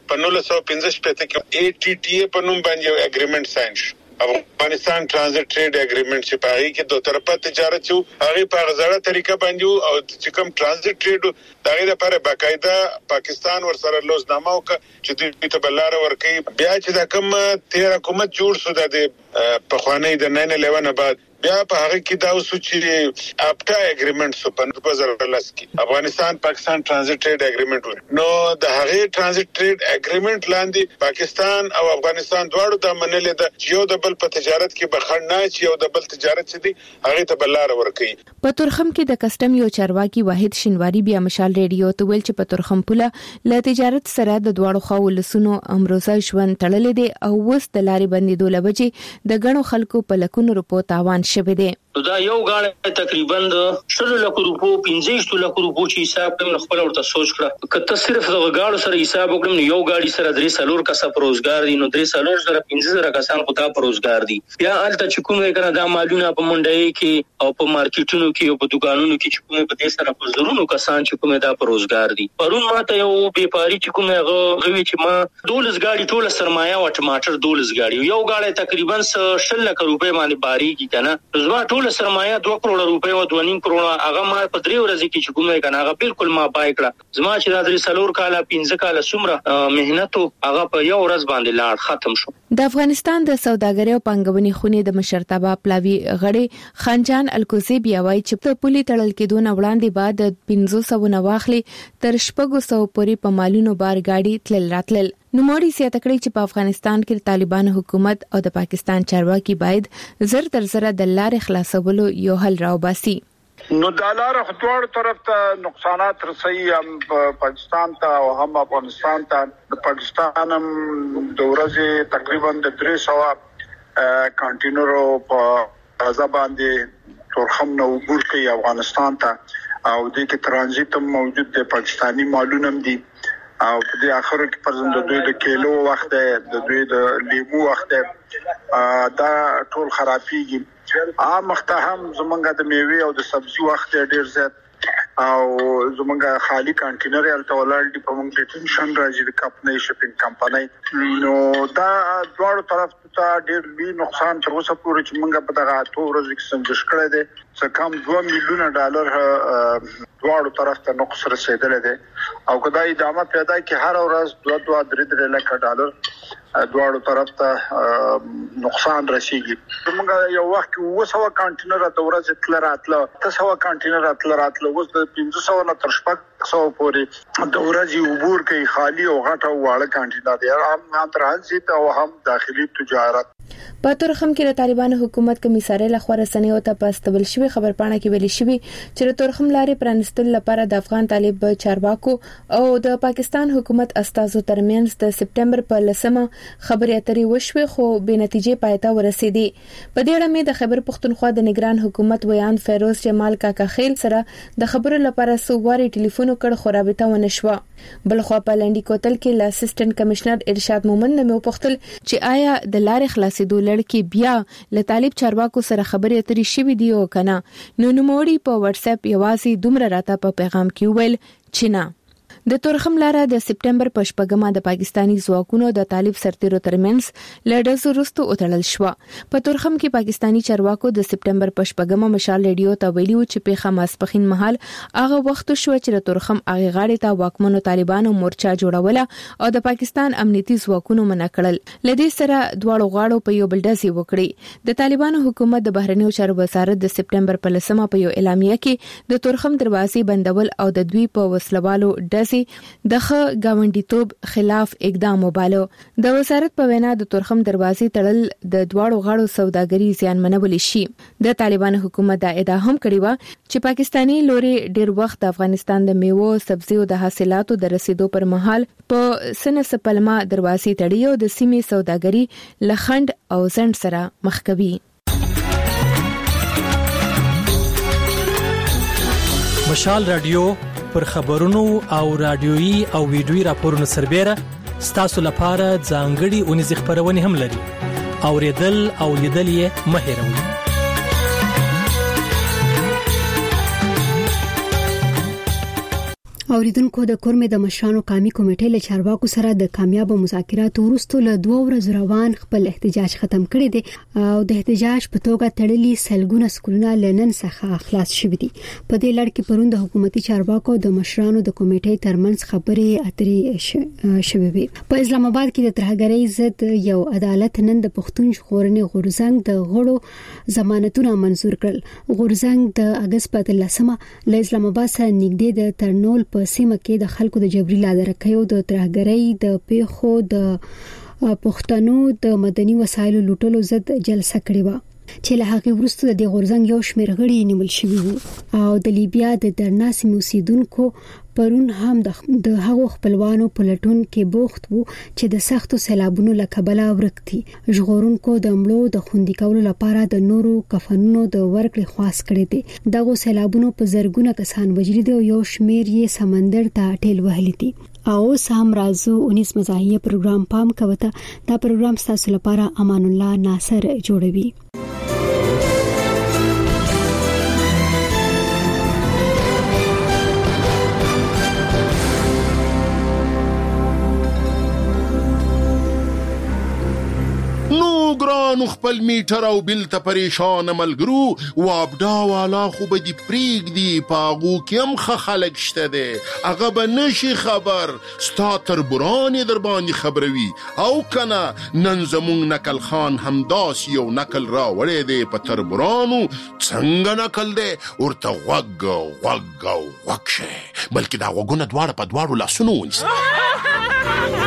[SPEAKER 17] په نولس سوه پنځه شپږ کې ای ټي ټي په نوم باندې اګریمنت ساين شو. افغانستان ترانزیت ټریډ اګریمنت چې په هغه کې دوه طرفه تجارت شو، هغه په غزړه طریقه باندې او چې کوم ترانزیت ټریډ دغه لپاره باقاعده پاکستان ورسره لوزنامه وکړه چې دوی ته بلاره ورکړي. بیا چې دا کوم تیر حکومت جوړ شو د په خوانی د ناین الیون بعد بیا په هغه کې دا اوس چې اپټا اګریمنت سو په دوه زره لس کې افغانستان پاکستان ترانزیت ټریډ اګریمنت و. نو د هغه ترانزیت ټریډ اګریمنت لاندې پاکستان او افغانستان دواړو د منلې د یو د بل په تجارت کې بخښنه چې یو د بل تجارت چې دی هغه ته بلاره ورکړي.
[SPEAKER 16] په تورخم کې د کسٹم یو چارواکي واحد شینواری بیا مشال ریډیو ته ویل چې په تورخم پوله ل تجارت سره د دواړو خواو لسونو امروزه ژوند تړلې دي او وس د لارې بندیدو لبجې د غنو خلکو په لکونو روپو تاوان شوه دي.
[SPEAKER 18] دا یو غاړه تقریبا د شل لک روپو پنځه لک روپو چې حساب کوم خپل ورته سوچ کړه کته صرف د غاړو سره حساب وکړم یو غاړي سره درې سالور کسه پروزګار دي نو درې سالور سره پنځه زره کسان خو تا پروزګار دي. بیا الته چې کومه کنه دا مالونه په منډي کې او په مارکیټونو کې او په دکانونو کې چې کومه په دې سره په زرونو کسان چې کومه دا پروزګار دي. پرون ماته یو بیپاری چې کومه غوي چې ما دولس غاړي ټوله سرمایه او ټماټر دولس غاړي یو غاړه تقریبا شل لک روپے باندې باری کی کنه زما ټول سرمایه دوه کروڑ روپے او دوه نیم کروڑ هغه ما په درې ورځې کې چې کومه کنه هغه بالکل ما پای کړه. زما چې دا درې سلور کاله پنځه کاله سمره مهنت هغه په یو ورځ باندې لاړ ختم شو.
[SPEAKER 16] د افغانستان د سوداګرۍ او پنګونې خونې د مشرتابه پلاوی غړي خانجان الکوزی بیا وایي چې په پولي تړل کې دون وړاندې بعد پنځه سوه نواخلي تر شپږ سوه پورې په مالونو بار گاډي تلل راتلل. نوموړي زیاته کړې چې په افغانستان کې طالبان حکومت او د پاکستان چارواکي باید زر تر زر د لارې خلاصولو یو حل راوباسي.
[SPEAKER 19] نو د لارې خطوړ طرف ته نقصانات رسي هم پاکستان ته او هم افغانستان ته. د پاکستان هم د ورځې تقریبا د درې سوه کانټینرو په غزا باندې تورخم نو عبور کوي افغانستان ته او د کې ترانزیت موجود د پاکستانی مالونه دي او په دې اخر کې پرځم د دوی د کیلو وخت د دوی د لیمو وخت دا ټول خرابېږي. عام وخت هم زمونږ د میوه او د سبزي وخت ډیر زیات او زمونږ خالی کانټینر الته ولر دی په موږ ډیټنشن راځي د کمپنۍ شپینګ کمپنۍ نو دا دواړو طرف ته ډیر لوی نقصان تر اوسه پورې چې موږ په دغه اته ورځې کې سنجش کړی دی څه کم دوه میلیونه ډالر دواړو طرف ته نقص رسیدلی دی او کدا ادامه پیدا کی هر ورځ دوه دوه درې درې لک ډالر دواړو طرف ته نقصان رسیږي. موږ یو وخت کې اوه سوه کانټینر د ورځې تل راتله اته سوه کانټینر تل راتله اوس د پنځه سوه نه تر شپږ سوه پورې د ورځې عبور کوي خالی او غټه او واړه کانټینر دي هم ترانزیت او هم داخلي تجارت.
[SPEAKER 16] په تورخم کې د طالبان حکومت کمیساري لخوا رسنیو ته پاستبل شوی خبرپاڼه کې ویلي شوی چې د تورخم لارې پرانستل لپاره د افغان طالب چارواکو او د پاکستان حکومت استازو ترمنځ د سپټمبر په لسمه خبرې اترې وشوي خو بې نتیجې پایته ورسېدې. په دې اړه مې د خیبر پښتونخوا د نگران حکومت ویان فیروز جمال کاکا خیل سره د خبرو لپاره سوواري ټلیفون کړ خو رابطه ونه شوه. بلخوا په لنډي کوتل کې ل اسسټنټ کمشنر ارشاد مومن نه مې وپوښتل چې آیا د لارې خلاصېدو لړ بیا له طالب چارواکو سره خبرې اترې شوې دي او کنه. نو نوموړي په واتس اپ یوازې دومره راته په پیغام کې ویل چې نه. د تورخم لاره د سپټمبر په شپږمه د پاکستانی ځواکونو د طالب سرتیرو ترمنځ لړز وروسته وتړل شو. په تورخم کې پاکستانی چارواکو د سپټمبر په شپږمه مشال ریډیو ته ویلي و چې په خماسپخین مهال هغه وخت شو چې د تورخم هغه غاړې ته واکمنو طالبانو مورچا جوړوله او د پاکستان امنیتي ځواکونو منع کړل. لدې سره دواړو غاړو په یو بل ډزې وکړې. د طالبانو حکومت د بهرنیو چارو وزارت د سپټمبر په لسمه په یو اعلامیه کې د تورخم دروازې بندول او د دوی په وسلوالو ډزې دغه گاونډیتوب خلاف اقدام وباله. د وزارت په وینا د تورخم دروازې تړل د دواړو غاړو سوداګري زیانمنول شي. د طالبانو حکومت دا ادعا هم کړې و چې پاکستانی لوري ډیر وخت د افغانستان د میوو سبزیو د حاصلاتو د رسیدو پر مهال په سن سپلما دروازې تړي او د سیمې سوداګري لخند او زند سره مخ کوي.
[SPEAKER 7] مشال رادیو پر خبرونو او رادیويي او ویډیويي راپورونو سربېره ستاسو لپاره ځانګړي اونیز خبرونه هم لري. اوریدل او لیدل یې مه هېروئ.
[SPEAKER 1] اوریدونکو د کورمې د مشرانو قومي کمیټې له چارواکو سره د کامیاب مذاکراتو وروسته له دوه ورځې روان خپل احتجاج ختم کړی دی او د احتجاج په توګه تړلي سلګونه سکولونه لنن څخه خلاص شوي دي. په دې لړ کې پرون د حکومتي چارواکو د مشرانو د کمیټې ترمنځ خبرې اترې شوې وي. په اسلام آباد کې د ترهګرۍ ضد یو عدالت نن د پښتون ژغورنې غورځنګ د غړو ضمانتونه منزور کړل. غورځنګ د اگست په اتلسمه له اسلام آباد سره نږدې د ترنول په سیمه کې د خلکو د جبري لادرکیو د ترهګرۍ د پیښو د پښتنو د مدني وسایلو لوټلو ضد جلسه کړې و چې له هغه وروسته د غورځنګ یو شمېر غړي نیول شوي وو او د لیبیا د درنا سیمې اوسیدونکو پرون هم د هغو خپلوانو په لټون کې بوخت وو چې د سختو سیلابونو له کبله ورکتي. ژغورونکو د مړو د خوندي کولو لپاره د نورو کفنونو د ورکړې خواست کړی دی. دغه سیلابونو په زرګونه کسان وژلي دي او یو شمېر یې سمندر ته ټیل وهلي دي. او سم رازو انیس مزاحیه پروګرام پام کوته. دا پروګرام تاسو لپاره امان الله ناصر جوړوي.
[SPEAKER 20] ګرانو خپل میټر او بل ته پریشان ملګرو وابډا والا خو به دی پریګ دی پاغو کیم خ خلک شته دی هغه به نشي خبر ستا تر بران در باندې خبروي او کنه نن زمون نکل خان همداس یو نکل را وړې دی په تر برانو څنګه نکل دی ورته وګ وګ وګشه بلکې دا وګونه دواړه په دواړو لاسونو ونیسه.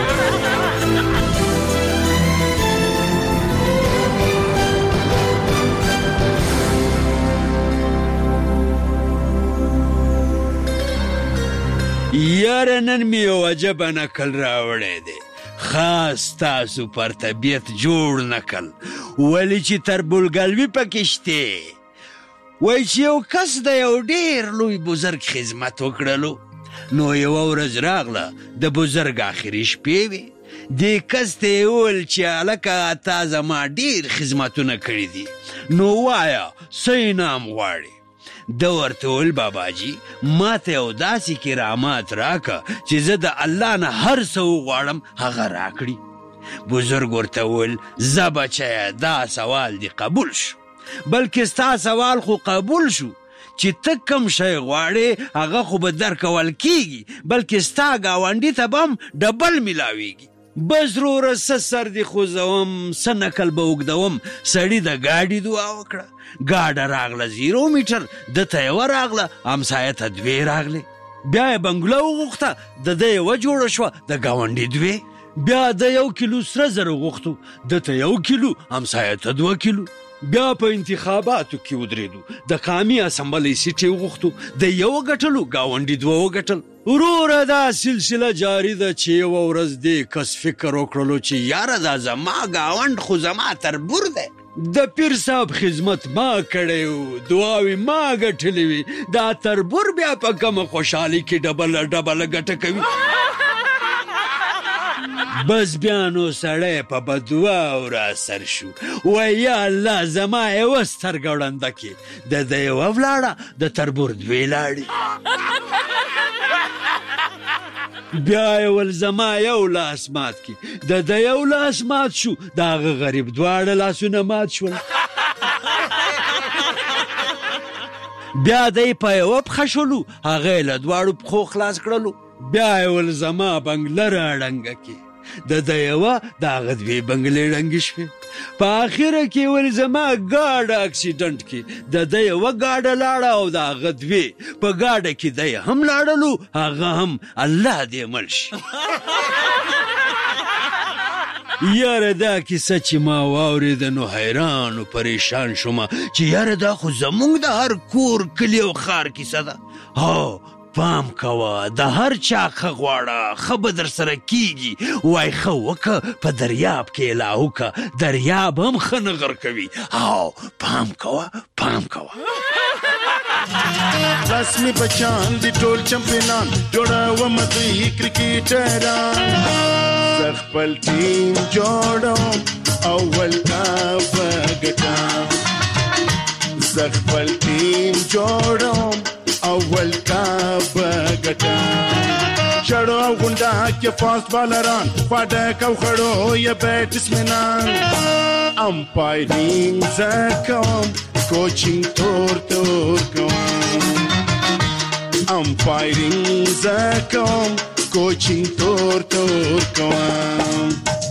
[SPEAKER 21] یاره نن می یو عجب نکل راوړی دی خاص تاسو پر طبیعت جوړ نکل ولی چې تربولګلوي پکې شته وای چې یو کس د یو ډیر لوی بزرګ خدمت وکړلو نو یو ورځ راغله د بزرګ اخري شپې وي دې کس ته یې وویل چې هلکه تا زما ډیر خدمتونه کړي دي نو وایه څه انعام غواړي. د ورته ویل باباجي ما ته یو داسې کرامات راکه چې زه د الله نه هر څه وغواړم هغه راکړي. بزرګ ورته ویل زه بچیه دا سوال دی قبول شو بلکې ستا سوال خو قبول شو چې ته کوم شی غواړې هغه خو به درکول کیږي بلکې ستا ګاونډي ته به هم ډبل میلاویږي. بس وروره څه سر دې خوځوم څه نکل به اوږدوم سړي د ګاډي دعا وکړه. ګاډه راغله زیرو میټر دته یوه راغله همسایه ته دوې راغلې بیا یې بنګله وغوښته د ده یوه جوړه شوه د ګاونډي دوې بیا د یو کیلو سره زر وغوښتو دته یو کیلو همسایه ته دوه کیلو بیا په انتخاباتو کې ودرېدو د قامي اسمبلۍ سیټ یې وغوښتو د یوه ګټلو ګاونډي دوه وګټل. وروره دا سلسله جاري ده چې یوه ورځ دې کس فکر وکړلو چې یاره دا زما ګاونډ خو زما تربور دی د پیر صاحب خدمت ما کړی و دعاوې ما ګټلې وي دا تربور بیا په کومه خوشحالي کې ډبله ډبله ګټه کوي. بس بیا نو سړی په بدوا او را سر شو وای یا الله زما یوه سترګه وړنده کې د ده یوه ولاړه د تربور دوې لاړې بیا یې ول زما یو لاس مات کې د ده یو لاس مات شو د هغه غریب دواړه لاسونه مات شول. بیا دی په یوه پښه شولو هغه یې له دواړو پښو خلاص کړلو بیا یې ول زما بنګله را ړنګه کې د ده یوه د هغه دوې بنګلې ړنګې شوې. په اخره کې ول زما ګاډه اکسیډنټ کې د ده یوه ګاډه لاړه او د هغه دوې په ګاډه کې دی هم لاړلو هغه هم الله دې مړ شي. یاره دا کیسه چې ما واورېده نو حیران و پریشان شومه چې یاره دا خو زمونږ د هر کور کلي او ښار کیسه ده. هو پام کوه د هر چا ښه غواړه ښه به در سره کیږي وای ښه وکه په دریاب کې لا وکه دریاب هم ښه نغر کوي. او پام کوه پام کوه
[SPEAKER 20] رسمي بچان دي ټول چمپیونان جوړوم دوی کرکټران زه خپل ټیم جوړوم اول کا وګټم زه خپل ټیم جوړوم اول کا بغټا
[SPEAKER 3] شړو او غونډه کې فاست بالران خواډک او خړو یا بیټسمنان امپایرینګ زکوم کوچینګ تور تور کوم امپایرینګ زکوم کوچینګ تور تور کوم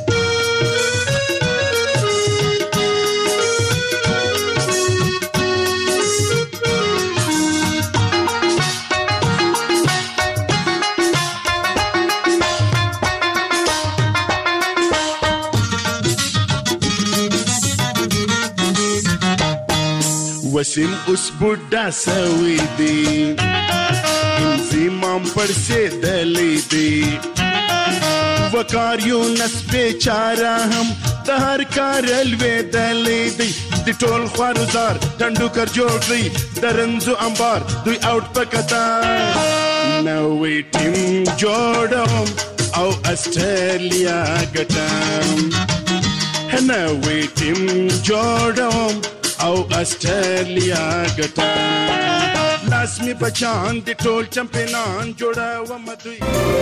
[SPEAKER 3] वसीम उस बुढ़ा सवी दी इंजीमाम पर से दली दी वकारियों नस बेचारा हम तहर कारलवे दली दी दिटोल ख्वारुजार टंडू कर जोड़ रही दरंजो अंबार दुई आउट पकता नवी टीम जोड़म औ ऑस्ट्रेलिया गटम है नवी टीम जोड़म او استرالیا ګټه لازمي بچان د ټول چمپیونان جوړه و مدوي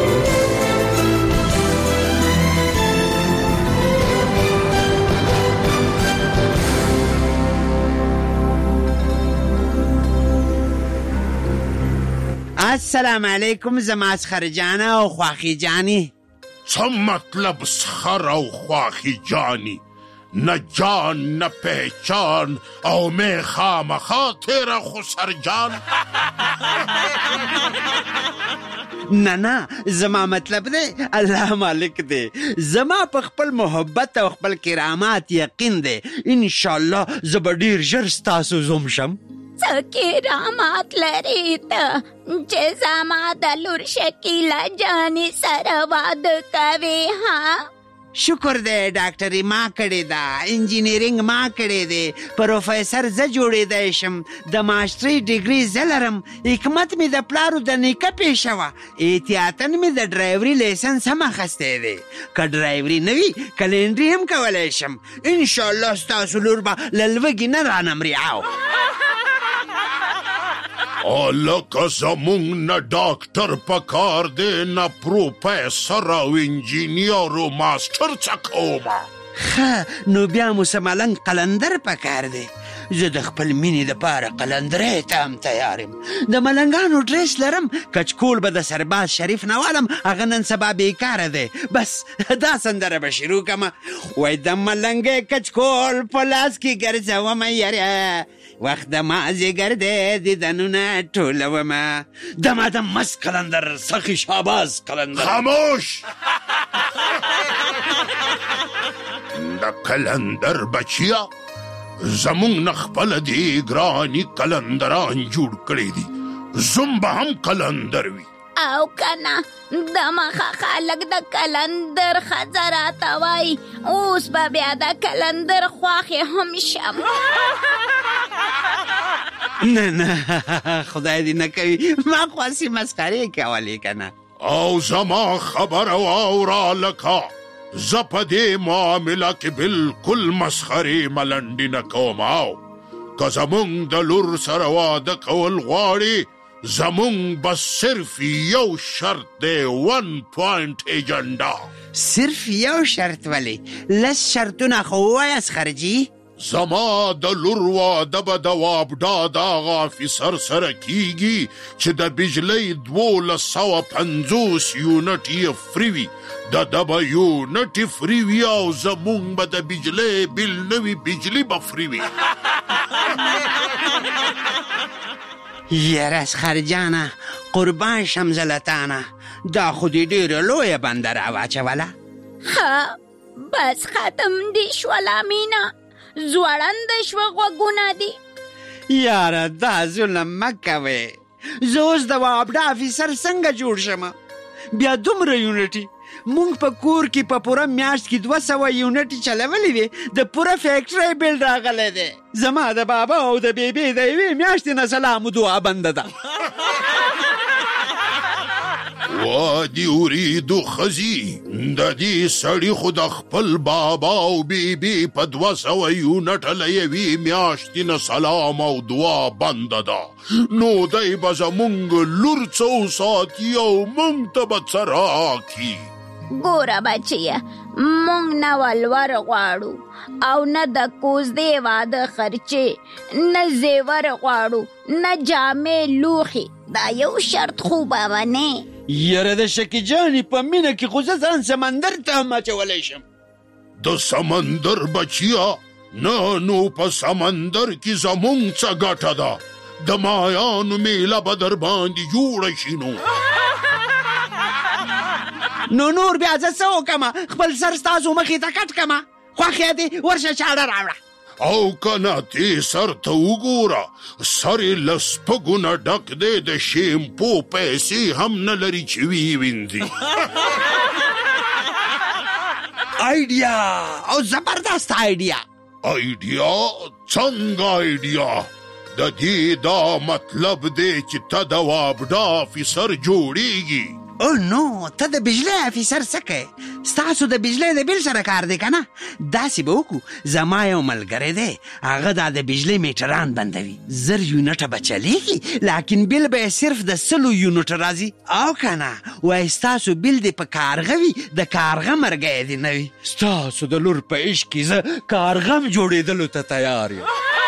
[SPEAKER 21] السلام علیکم زما اسخر جانا او خواخی جانی
[SPEAKER 20] څه مطلب سخر او خواخی جانی نه جان نه پہچان او میں خامخا تیرا خسر جان
[SPEAKER 21] نه نه زما مطلب دی الله مالک دی زما په خپل محبت او خپل کرامات یقین دی ان شاء الله زه به ډیر ژر ستاسو زوم شم
[SPEAKER 22] څه کرامات لري ته چې زما د لور شکیله جانې سره واده کوي ها
[SPEAKER 21] شکر دی ډاکټري ما کړې ده انجینیرینګ ما کړې دی پروفیسر زه جوړېدی شم د ماسټري ډیګري زه لرم حکمت مې د پلارو د نیکه پیشه وه احتیاطاً مې د ډرایوري لایسنس هم اخیستی دی که ډرایوري نه وي کلینډري هم کولی شم انشاءالله ستاسو لور به له لوږې نه رانمریعو
[SPEAKER 20] لکه زمونږ نه ډاکټر پکار دی نه پروفیسر او انجینیر او ماسټر څه کومه
[SPEAKER 21] ښه نو بیا مو څه ملنګ قلندر پکار دی زه د خپل مینې دپاره قلندرۍ ته هم تیار یم د ملنګانو ډریس لرم کچکول به د سرباز شریف نه والم هغه نن سبا بیکاره دی بس دا سندره به شروع کړمه وای د ملنګې کچکول په لاس کې ګرځومه یاره وخت د مازدیګر دی دیدنونه ټولومه دمادم مست قلندر سخي شاباز قلندر
[SPEAKER 20] خاموش د قلندر بچیا زمونږ نه خپله دې ګراني قلندران جوړ کړي دي زوم به هم قلندر وي
[SPEAKER 22] او کنه د مخه خلک د کلندر ښځه راته وایي اوس به بیا د کلندر خواښې هم شم
[SPEAKER 21] نه نه خدای دې نه کوي ما خواسي مسخرې کولې که نه
[SPEAKER 20] او زما خبره واوره لکه زه په دې معامله کې بلکل مسخرې ملنډې نه کوم او که زمونږ د لور سره واده کول غواړي زمونږ بس صرف یو شرط دی ون پوینټ ایجنډا
[SPEAKER 21] صرف یو شرط ولې لس شرطونه خو ووایه اسخرجي
[SPEAKER 20] زما د لور واده به د وابډا دغه افیسر سره کیږي چې د بجلۍ دولس سوه پنځوس یونټ یې فری وي د ده به یونټ یې فری وي او زمونږ به د بجلۍ بل نه وي بجلي به فری وي
[SPEAKER 21] یاره اسخرجانه قربان شم زه له تانه دا خو دې ډېره لویه بنده راواچوله
[SPEAKER 22] ښه بس ختم دې شوله مینه زوړنده شوه غوږونه دي
[SPEAKER 21] یاره دا ظلم مه کوې زه اوس د وابډا افیسر څنګه جوړ شمه بیا دومره یونټي مونږ په کور کې په پوره میاشت کې دوه سوه یونټې چلولې وې د پوره فیکټرۍ بل راغلی دی زما د بابا او د بیبي د یوې میاشتې نه سلام و دعا بنده ده
[SPEAKER 20] وادي اريد خزي د دې سړي خو د خپل بابا او بیبي په دوه سوه یونټ له یوې میاشتې نه سلام او دعا بنده ده، نو دی به زمونږ لور څه وساتي او مونږ ته به څه راکي.
[SPEAKER 22] ګوره بچیه، مونږ نه ولور غواړو او نه د کوزدې واده خرچې، نه زیور غواړو، نه جامې لوښي. دا یو شرط خو به منې.
[SPEAKER 21] یاره د شکی جانې په مینه کې خو زه ځان سمندر ته هم اچولی شم.
[SPEAKER 20] د سمندر بچیا، نه نو په سمندر کې زمونږ څه ګټه ده؟ د مایانو میله به در باندې جوړه شي. نو
[SPEAKER 21] نو نور بیا زه څه وکمه؟ خپل سر ستاسو مخې ته کټ کمه. خوښې دې ورشه چاړه راوړه.
[SPEAKER 20] او کنه تی سر ته وګوره، سر یې له سپږو نه ډک دی، د شیمپو پیسې هم نه لري چې ویې وینځي.
[SPEAKER 21] آیډیا او زبردست آیډیا.
[SPEAKER 20] آیډیا؟ څنګه آیډیا؟ د دې دا مطلب دی چې ته د وابډا افیسر جوړیږي.
[SPEAKER 21] او نو ته د بجلی افیسر څه کوې؟ ستاسو د بجلی د بیل سره کار دی که نه؟ داسې به وکړو، زما یو ملګری دی، هغه دا د بجلی میټران بندوي، زر یونټه به چلیږي، لیکن بیل به یې صرف د سلو یونټه راځي. او که نه وایي ستاسو بیل دی په کارغه وي، د کارغه مرګی دی نه وي. ستاسو د لور په عشق کې زه کارغه هم جوړېدلو ته تیار یم.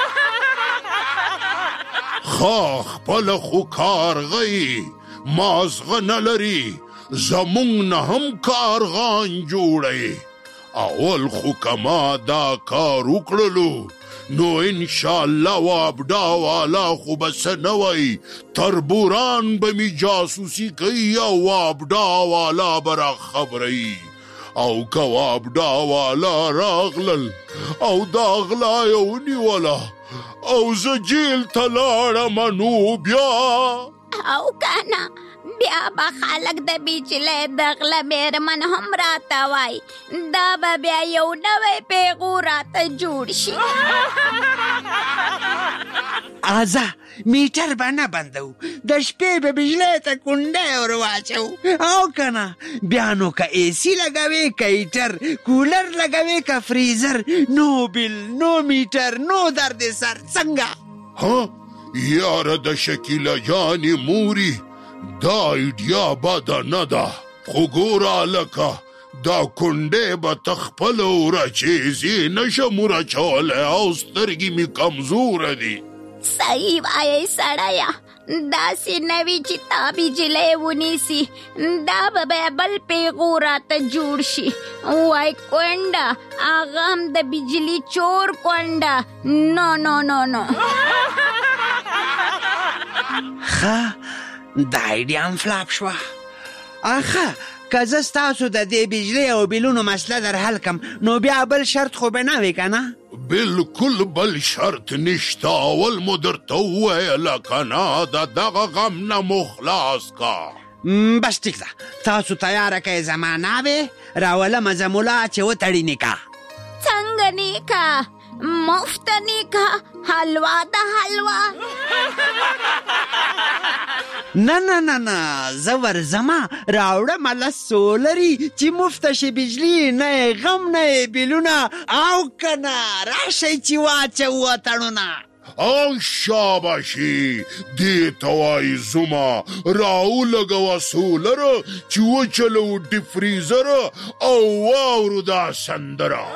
[SPEAKER 20] ښه خپله خو کارغه یې، مازغه نه لري، زمونږ نه هم کارغان جوړی. اول خو که ما دا کار وکړلو نو انشاءالله وابډا والا خو به څه نه وایي، تربوران به می جاسوسي کوي او وابډا والا به را خبروي. او که وابډا والا راغلل او دا غلا یې ونیوله او زه جیل ته لاړم، نو بیا
[SPEAKER 22] او کنه بیا به خلک د بجلی د غله میرمن هم راته وایي، دا به بیا یو نوی پیغور راته جوړ شي.
[SPEAKER 21] ازه میټر به نه بندو، د شپې به بجلی ته کونډی ور واچو. او که نه بیا نو که اے سی لګوې، که هیټر کولر لګوې، که فریزر، نو بیل، نو میټر، نو درد سر. څنګه؟
[SPEAKER 20] ها یاره د شکیله جانې موري، دا ایډیا بده نه ده، خو ګوره لکه دا کونډې به ته خپله ورچېزې نشم ورچولی او سترګې مې کمزوره دي.
[SPEAKER 22] صحیح وایې سړیه، داسې نه وي چې تا بجلی ونیسي، دا به بیا بل پیغور راته جوړ شي. وای کونډه، هغه هم د بجلي چور کونډه. نو نو نو نو
[SPEAKER 21] ښه دا ایډیا هم فلاپ شوه. آخه که زه ستاسو د دې بجلی او بیلونو مسله در حل کم، نو بیا بل شرط خو به نه وي که نه؟
[SPEAKER 20] بالکل بل شرط نشته، اول مو درته وویله که نه، د دغه غم نه مو خلاص کا.
[SPEAKER 21] بس ټیک ده، تاسو تیاره کئ زما ناوې راولمه زه ملا چې وتړي نکاح.
[SPEAKER 22] څنګه نکاح؟ مفت نکاح؟ حلوا د حلوا؟
[SPEAKER 21] نه نه نه نه زه ورځمه راوړمه لس سولري چې مفته شي بجلي، نه یې غم نه یې بیلونه. او که نه راشئ چې واچوو تړونه.
[SPEAKER 20] او شاباشي دې ته وایي زما راولګوه سولره چې وچلو ډیفریزر او واورو دا سندره.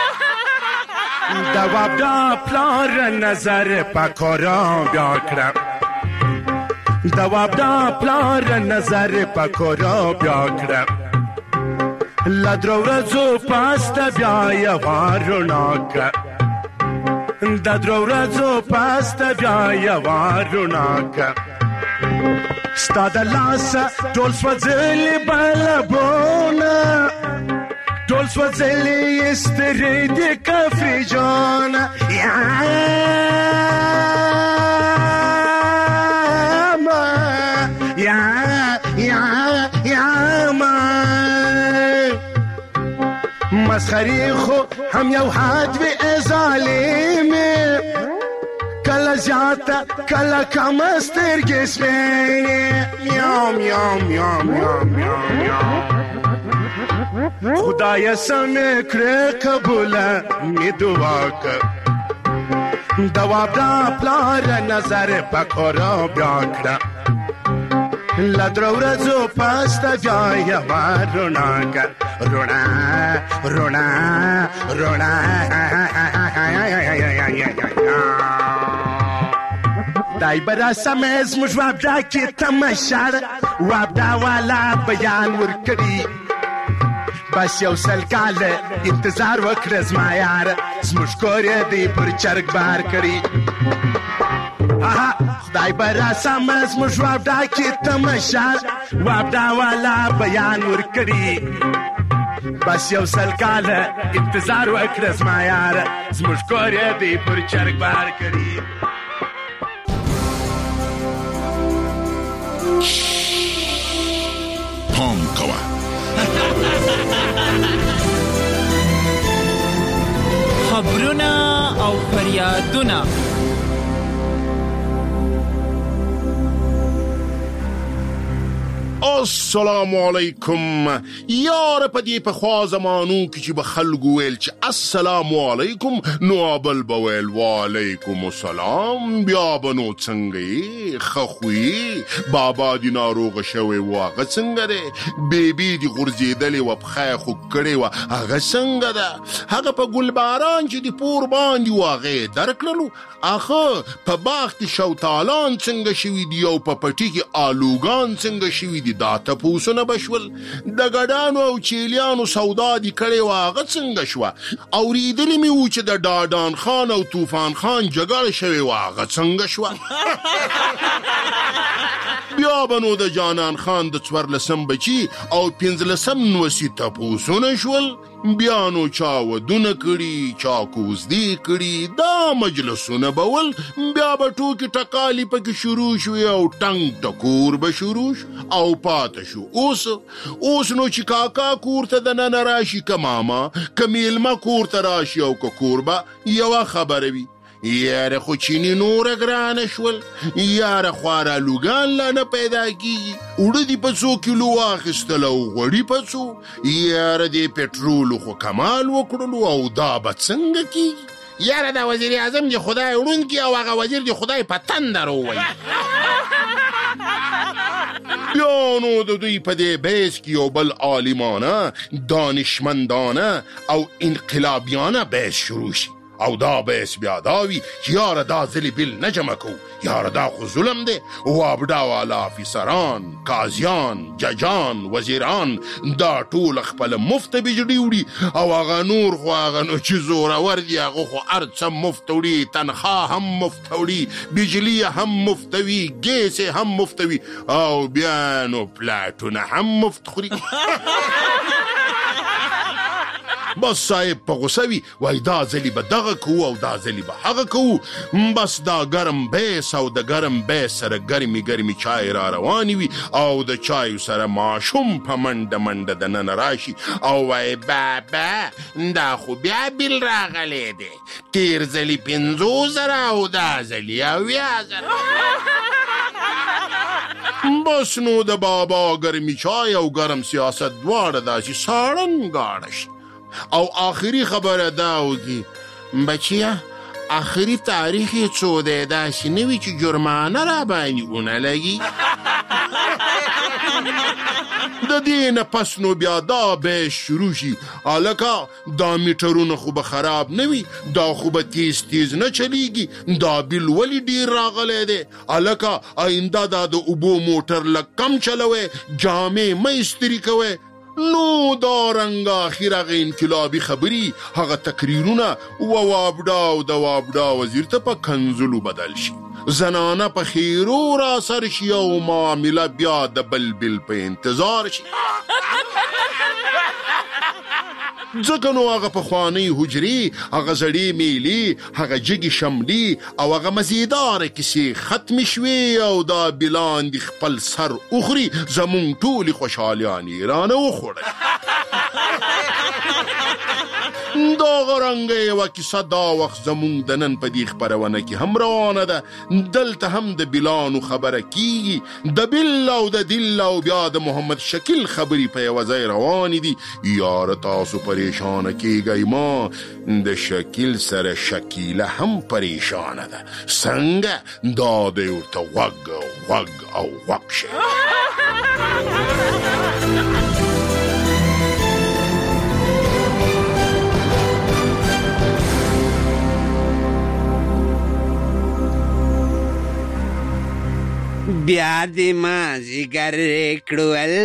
[SPEAKER 3] د وابډا پلار نظر پکارا بیا کړم، د وابډا پلار نظر پکارا بیا کړم، له درو ورځو پاسته بیا یوه رڼا کړه، د درو ورځو پاسته بیا یوه رڼا کړه، ستا د لاسه ټول سوځلي بلبونه، ټول سوځلي سترې د کفري جانه. یاما یا یا یاما مسخرې خو هم یو حد وي ظالمې، کله زیاته کله کمه سترګې سپینې میاو میاو میاو میاو میاو میاو خدایه سمې کړې قبوله مې دعا که دوا دا پلار نظر په کورو بیا کړه له درو ورځو پسته بیا یوه رڼا که رڼا رڼا رڼا دای به رسمې زموږ وابډا کې تمشه ده وابډا والا بیان ورکړي بس یو سل کاله انتظار وکړه زما یاره زموږ کور یې دی پر چرګ بار کړي خدای به راسمه زموږ وابډا کې تمشه وابډا والا بیان ورکړي بس یو سل کاله انتظار وکړه زما یاره زموږ کور یې دی پر چرګ بار کړي
[SPEAKER 20] پام کوه
[SPEAKER 5] خبرونه او فریادونه
[SPEAKER 20] السلام علیکم یاره په دې پخوا زمانو کې چې به خلکو ویل چې السلام علیکم نو بل به ویل وعلیکم السلام بیا به نو څنګه یې ښه خو یې بابا دې ناروغه شوی و هغه څنګه دی بیبي دې غورځېدلې وه پښه یې خوږ کړې وه هغه څنګه ده هغه په ګلباران چې د پور باندې و هغه یې درکړلو هغه په باغ کې شوتالان څنګه شوي دي او په پټي کې آلوګان څنګه شوي دي دا تپوسونه بشول د ګډانو او چیلیانو سودا دي کړې وه هغه څنګه شوه اورېدلې مې و چې د ډاډان خان او طوفان خان جګړه شوې وه هغه څنګه شوه بیا به نو د جانان خان د څوارلسم بچي او پنځلسم نوسي تپوسونه شول بیا نو چا ودونه کړي چا کوزدې کړي دا مجلسونه به ول بیا به ټوکې ټکالي پکې شروع شوې او ټنګ ټکور به شروع شو او پاته شو اوس اوس نو چې کاکا کور ته دننه راشي که ماما که میلمه کور ته راشي او که کور به یوه خبره وي یاره خو چینی نوره ګرانه شول یاره خواره لوګان لا نه پیدا کیږي اوړه دې په څو کیلو واخیستل او غوړي په څو یاره دې پټرولو خو کمال وکړلو او دا به څنګه کیږي یاره دا وزیر اعظم دې خدای وړونکي او هغه وزیر دې خدای په تندر ووایي بیا نو د دوی په دې بیس کې یو بل عالمانه دانشمندانه او انقلابیانه بیس شروع شي او دا بیس بیا داوي چې یاره دا ځلې بیل نه جمع کوو یاره دا خو ظلم دی وابډا والا افیسران قاضیان ججان وزیران دا ټول خپله مفته بجډي وړي او هغه نور خو هغه نو چې زورور دي هغه خو هر څه مفت وړي تنخوا هم مفت وړي بجلي هم مفت وي ګیس هم مفت وي او بیا نو پلاټونه هم مفت خوري بس صاحب په غوسه وي وای دا ځلې به دغه کوو او دا ځلې به هغه کوو بس دا ګرم بیس او د ګرم بیس سره ګرمې ګرمې چای را روانې وي او د چایو سره ماشوم په منډه منډه دننه راشي او وای بابا دا خو بیا بیل راغلی دی تیر ځلې پنځو زره او دا ځلې اویا زره بس نو د بابا ګرمې چای او ګرم سیاست دواړه داسې ساړن ګاډه شي او آخری خبره دا وږي بچیه آخری تاریخ یې څو دی داسې نه وي چې جرمانه را باندې ونه لګي د دې نه پس نو بیا دا بیس شروع شي هلکه دا میټرونه خو به خراب نه وي دا خو به تیز تیز نه چلیږي دا بیل ولې ډیر راغلی دی هلکه آینده دا د اوبو موټر لږ کم چلوئ جامې مه استري کوئ نو دا رنګه اخیر هغه انقلابي خبري هغه تقریرونه و وابډا او د وابډا وزیر ته په کنزلو بدل شي زنانه په خیرو را سر شي او معامله بیا د بلبل په انتظار شي ځکه نو هغه پخوانۍ حجرې هغه زړې میلې هغه جګې شملې او هغه مزیداره کیسې ختمې شوې او دا بلان د خپل سر اخري زمونږ ټولې خوشحالیانې رانه وخوړل دغه رنګه یوه کیسه دا وخت زموږ د نن په دې خپرونه کې هم روانه ده. دلته هم د بلانو خبره کیږي، د بل او د دل او بیا د محمد شکیل خبرې په یوه ځای روانې دي. یاره تاسو پریشانه کیږئ، ما د شکیل سره شکیله هم پریشانه ده. څنګه دا دی ورته غوږ غوږ او غوږ شي.
[SPEAKER 21] بیا دې مازدیګر کړو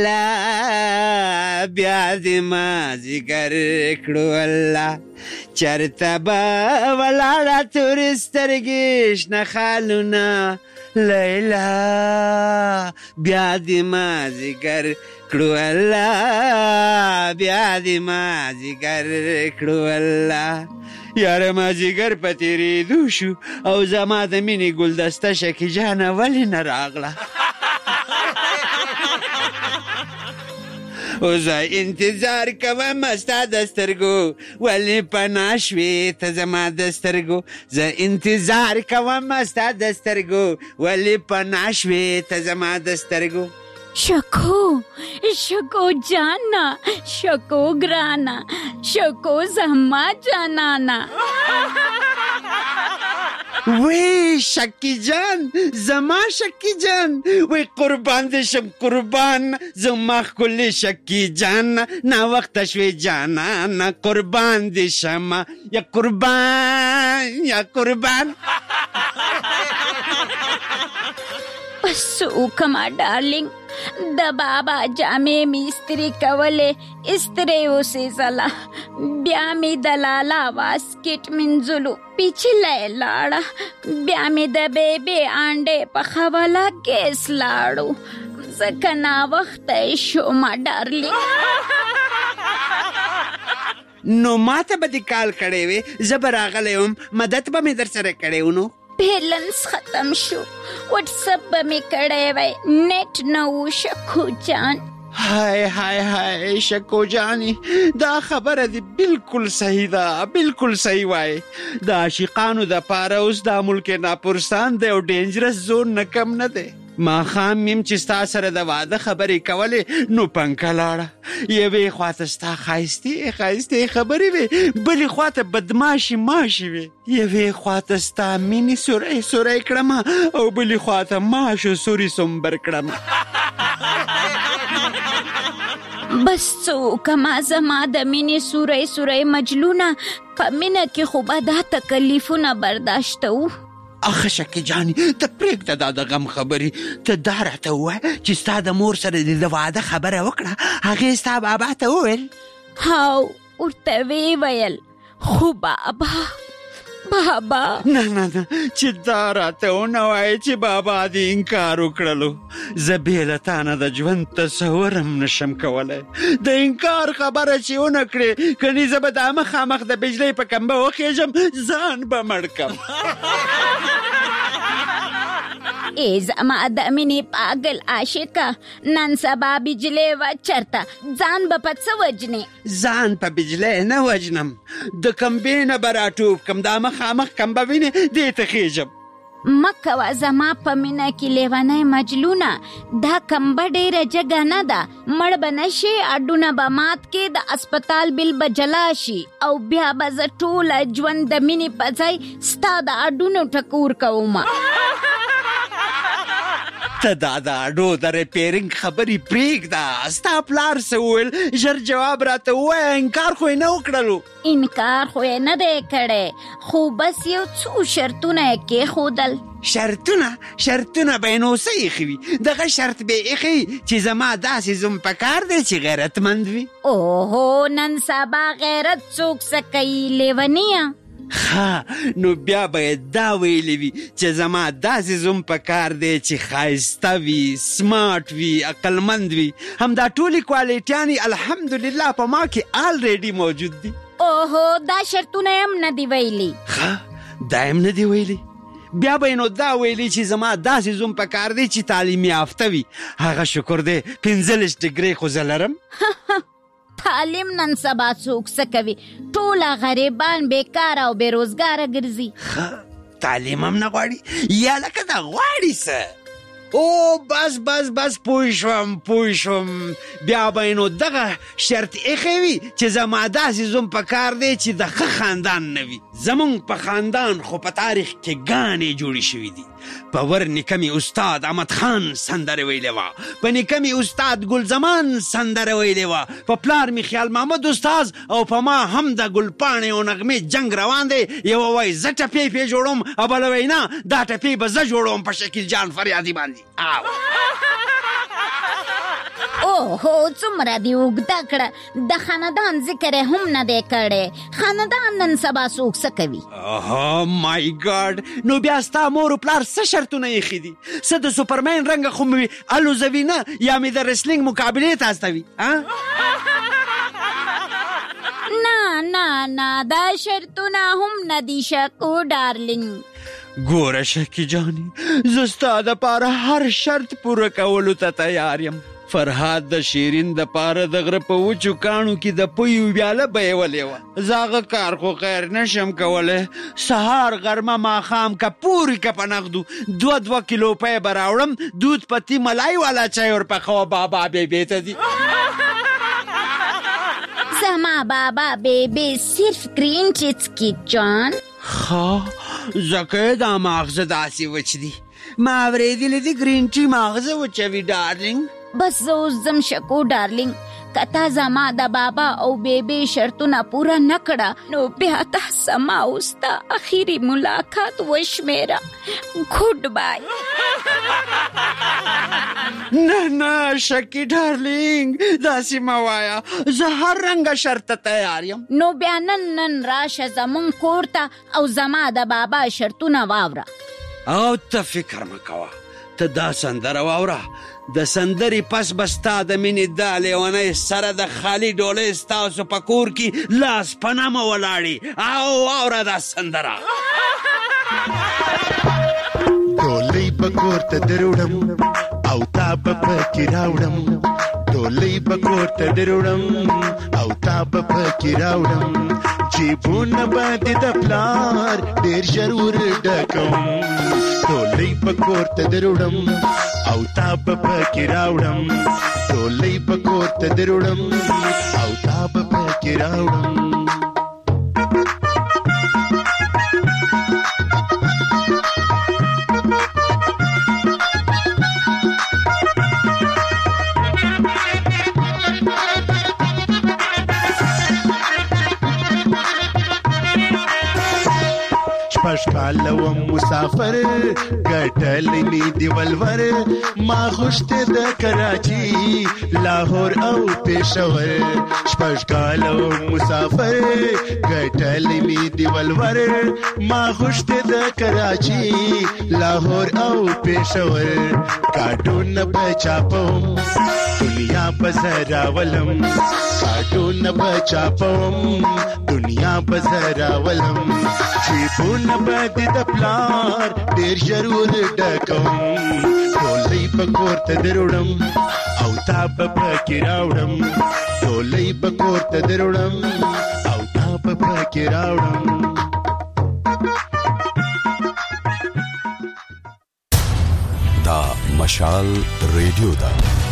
[SPEAKER 21] الله، بیا دې مازدیګر کړو الله، چرته به ولاړه تورې سترګې شنه خالونه لیلا. بیا دې مازدیګر کړو الله، بیا دې مازدیګر کړو الله. یاره مازدیګر په تېرېدو شو او زما د مینې ګلدسته شکي جانه ولې نه راغله؟ او زه انتظار کوم ستا د سترګو ولې پناه شوې ته زما د سترګو. زه انتظار کوم ستا د سترګو ولې پناه شوې ته زما د سترګو.
[SPEAKER 22] شکو شکو جانا، شکو گرانا، شکو زما جانانا.
[SPEAKER 21] وی شکی جان، زما شکی جان، وی قربان دې شم قربان، زما ښکلې شکی جان، ناوخته شوې جانانه قربان دې شم، یا قربان یا قربان.
[SPEAKER 22] بس وکما ډارلینګ، د بابا جامې می استری کولې استری اوسې زلا، بیا می د لالا واسکټ منځلو پیچلې لاړه، بیا می د بیبي انډې په خوله ګیس لاړو، ځکه ناوخته شوم ډارلینګ.
[SPEAKER 21] نو ماته به دې کال کړی وې، زه به راغلی وم، مدد به مې در سره کړی و. نو
[SPEAKER 22] بیلنس ختم شو، واټس اپ به مې کړی وی، نیټ نه و شکو جان.
[SPEAKER 21] های های های شکو جانی، دا خبره دی بالکل صحیح ده، بالکل صحیح وای. د عاشقانو د پاره اوس دا ملک ناپرسان دی او ډینجرس زون نه کم نه دی. ما خام میم چې ستا سره د واده خبرې کولې نو پنکه لاړه. یوې خواته ستا ښایستې ښایستې خبرې وې، بلې خواته بدماشي ماشي وې. یوې خواته ستا مینې سوری سوری کړمه او بلې خواته ماشو سوري سمبر کړمه.
[SPEAKER 22] بس څوکما زما د مینې سوری سوری مجلونه، په مینه کې خو به دا تکلیفونه برداشتوو.
[SPEAKER 21] اخه شکی جانی، ته پرېږده دا د غم خبرې، ته دا راته ووایه چې ستا د مور سره دې د واده خبره وکړه، هغې ستا بابا ته وویل؟
[SPEAKER 22] هاو ورته ویې ویل، خو بابا بابا
[SPEAKER 21] نه نه نه چې دا راته ونه وایې چې بابا دې انکار وکړلو. زه بې له تا نه د ژوند تصور هم نشم کولی. د انکار خبره چې ونه کړې، کنې زه به دا مخامخ د بجلۍ په کمبه وخېږم، ځان به مړ کم.
[SPEAKER 22] ای زما د مینې پاگل عاشقه، نن سبا بجلی و چرته، ځان به په څه وجنې؟
[SPEAKER 21] ځان په بجلی نه وجنم، د کمبې نه به راټوپ کم، دا مخامخ کمبه وینې دې ته خېږم.
[SPEAKER 22] مه کوه زما په مینه کې لیونی مجلونه، دا کمبه ډېره جګه نه ده، مړ به نه شي، اډونه به مات کې، د اسپتال بل به جلا شي، او بیا به زه ټوله ژوند د مینې په ځای ستا د اډونو ټکور کوم.
[SPEAKER 21] ته دا د اډو د ریپیرنګ خبرې پرېږده، ستا پلار څه وویل؟ ژر جواب راته ووایه، انکار خو یې نه وکړلو؟
[SPEAKER 22] انکار خو یې نه دی کړی، خو بس یو څو شرطونه یې کېښودل.
[SPEAKER 21] شرطونه شرطونه به یې نو څه ایښي وي؟ دغه شرط به یې ایښی چې زما داسې زوم پکار دی چې غیرتمند وي.
[SPEAKER 22] اوهو نن سبا غیرت څوک څه کوي لیونیه؟
[SPEAKER 21] ها نو بیا باید دا ویلی وي چې زما داسې زوم پکار دی چې ښایسته وي، سمارټ وي، عقلمند وي. همدا ټولې کوالټیانې الحمدلله په ما کې آلریډي موجود دي.
[SPEAKER 22] اوهو دا شرطونه یې هم نه دي ویلي؟
[SPEAKER 21] ها دا یې هم نه دي ویلي. بیا به یې نو دا ویلي چې زما داسې زوم پکار دی چې تعلیم یافته وي. هغه شکر دی پنځلس ډګرې خو زه لرم.
[SPEAKER 22] تعلیم نن سبا څوک څه کوي، ټوله غریبان بیکار او بیروزګاره ګرځي.
[SPEAKER 21] تعلیم هم نه غواړي یا لکه دا غواړي څه؟ او بس بس بس پوه شوم پوه شوم بیا به نو دغه شرط ایښی وي چې زما داسې زوم په کار دی چې د ښه خاندان نه وي. زمونږ په خاندان خو په تاریخ کې ګانې جوړې شوي دي. په ور نیکه مې استاد احمد خان سندره ویلې وه، په نیکه مې استاد ګل زمان سندره ویلې وه، په پلار مې خیال محمد استاز او په ما هم د ګلپاڼې او نغمې جنگ روان دی. یوه وایي زه ټپې پې جوړوم او بله وایي نه دا ټپې به زه جوړوم په شکیل جان فریادي باندې.
[SPEAKER 22] اوهو څومره دې اوږده کړه، د خاندان ذکر یې هم نه دی کړی. خاندان نن سبا څوک څه کوي؟
[SPEAKER 21] اوه مای ګاډ، نو بیا ستا مور و پلار څه شرطونه ایښي دي؟ څه د سوپرمین رنګه خو مې الوزوي نه یا مې د ریسلینګ مقابلې ته استوي؟
[SPEAKER 22] نه نه نه دا شرطونه هم نه دي شکو ډارلینګ.
[SPEAKER 21] ګوره شکی جانی، زه ستا دپاره هر شرط پوره کولو ته تیار یم. فرهاد د شیرین د پاره د غره په وچو کاڼو کې د پویو ویاله بیولې وه. زه هغه کار خو خیر نشم کولی. سهار غرمه ماښام که پورې که په نغدو دوه دوه کیلو پی به راوړم، دود پتی ملای والا چای ورپخوه بابا بیبی ته دي.
[SPEAKER 22] زما بابا بیبی صرف گرین ټی څکي جان.
[SPEAKER 21] ښه ځکه دا ماغزه داسې وچ دي. ما اورېدلي دي ګرین ټي ماغزه وچوي ډارلینګ.
[SPEAKER 22] بس زه اوس ځم شکو ډارلینګ، که تا زما د بابا او بیبي شرطونه پوره نه کړه نو بیا تا سما اوس تا اخیری ملاقات وشمیره. ګوډ بای.
[SPEAKER 21] نه نه شکی ډارلینګ داسې مه وایه، زه هر رنګه شرط ته تیار یم.
[SPEAKER 22] نو بیا نن نن راشه زمونږ کور ته او زما د بابا شرطونه واوره.
[SPEAKER 21] او ته فکر مه کوه، ته دا سندره واوره. د سندرې پس به ستا د مینې دا لیونی سره د خالي ډولۍ ستاسو په کور کې لاس په نامه ولاړي. او واوره دا سندره.
[SPEAKER 3] ډولۍ به کور ته دروړم او تا به پکې راوړم، ډولۍ به کور ته دروړم او تا به پکې راوړم، جیبونه به دې د پلار ډېر ژر ور ډکم، ډولۍ به کور ته دروړم او تا به پکې راوړم، ډولۍ به کور ته دروړم او تا به پکې راوړم. شپږ وم مسافر ګټلې مې دی ولور، ما غوښتې د کراچي لاهور او پېښور. شپږ کاله وم مسافر ګټلې مې دی ولور، ما غوښتې د کراچي لاهور او پېښور. کارټونه به چاپوم دنیا به زه راولم، کارټونه به چاپوم دنیا به زه راولم، جیبونه به دې د پلار ډېر ژر ور ډکم، ډولۍ به کور ته دروړم او تا به پکې راوړم، ډولۍ به کور ته دروړم او تا به پکې راوړم.
[SPEAKER 4] دا مشال ریډیو ده.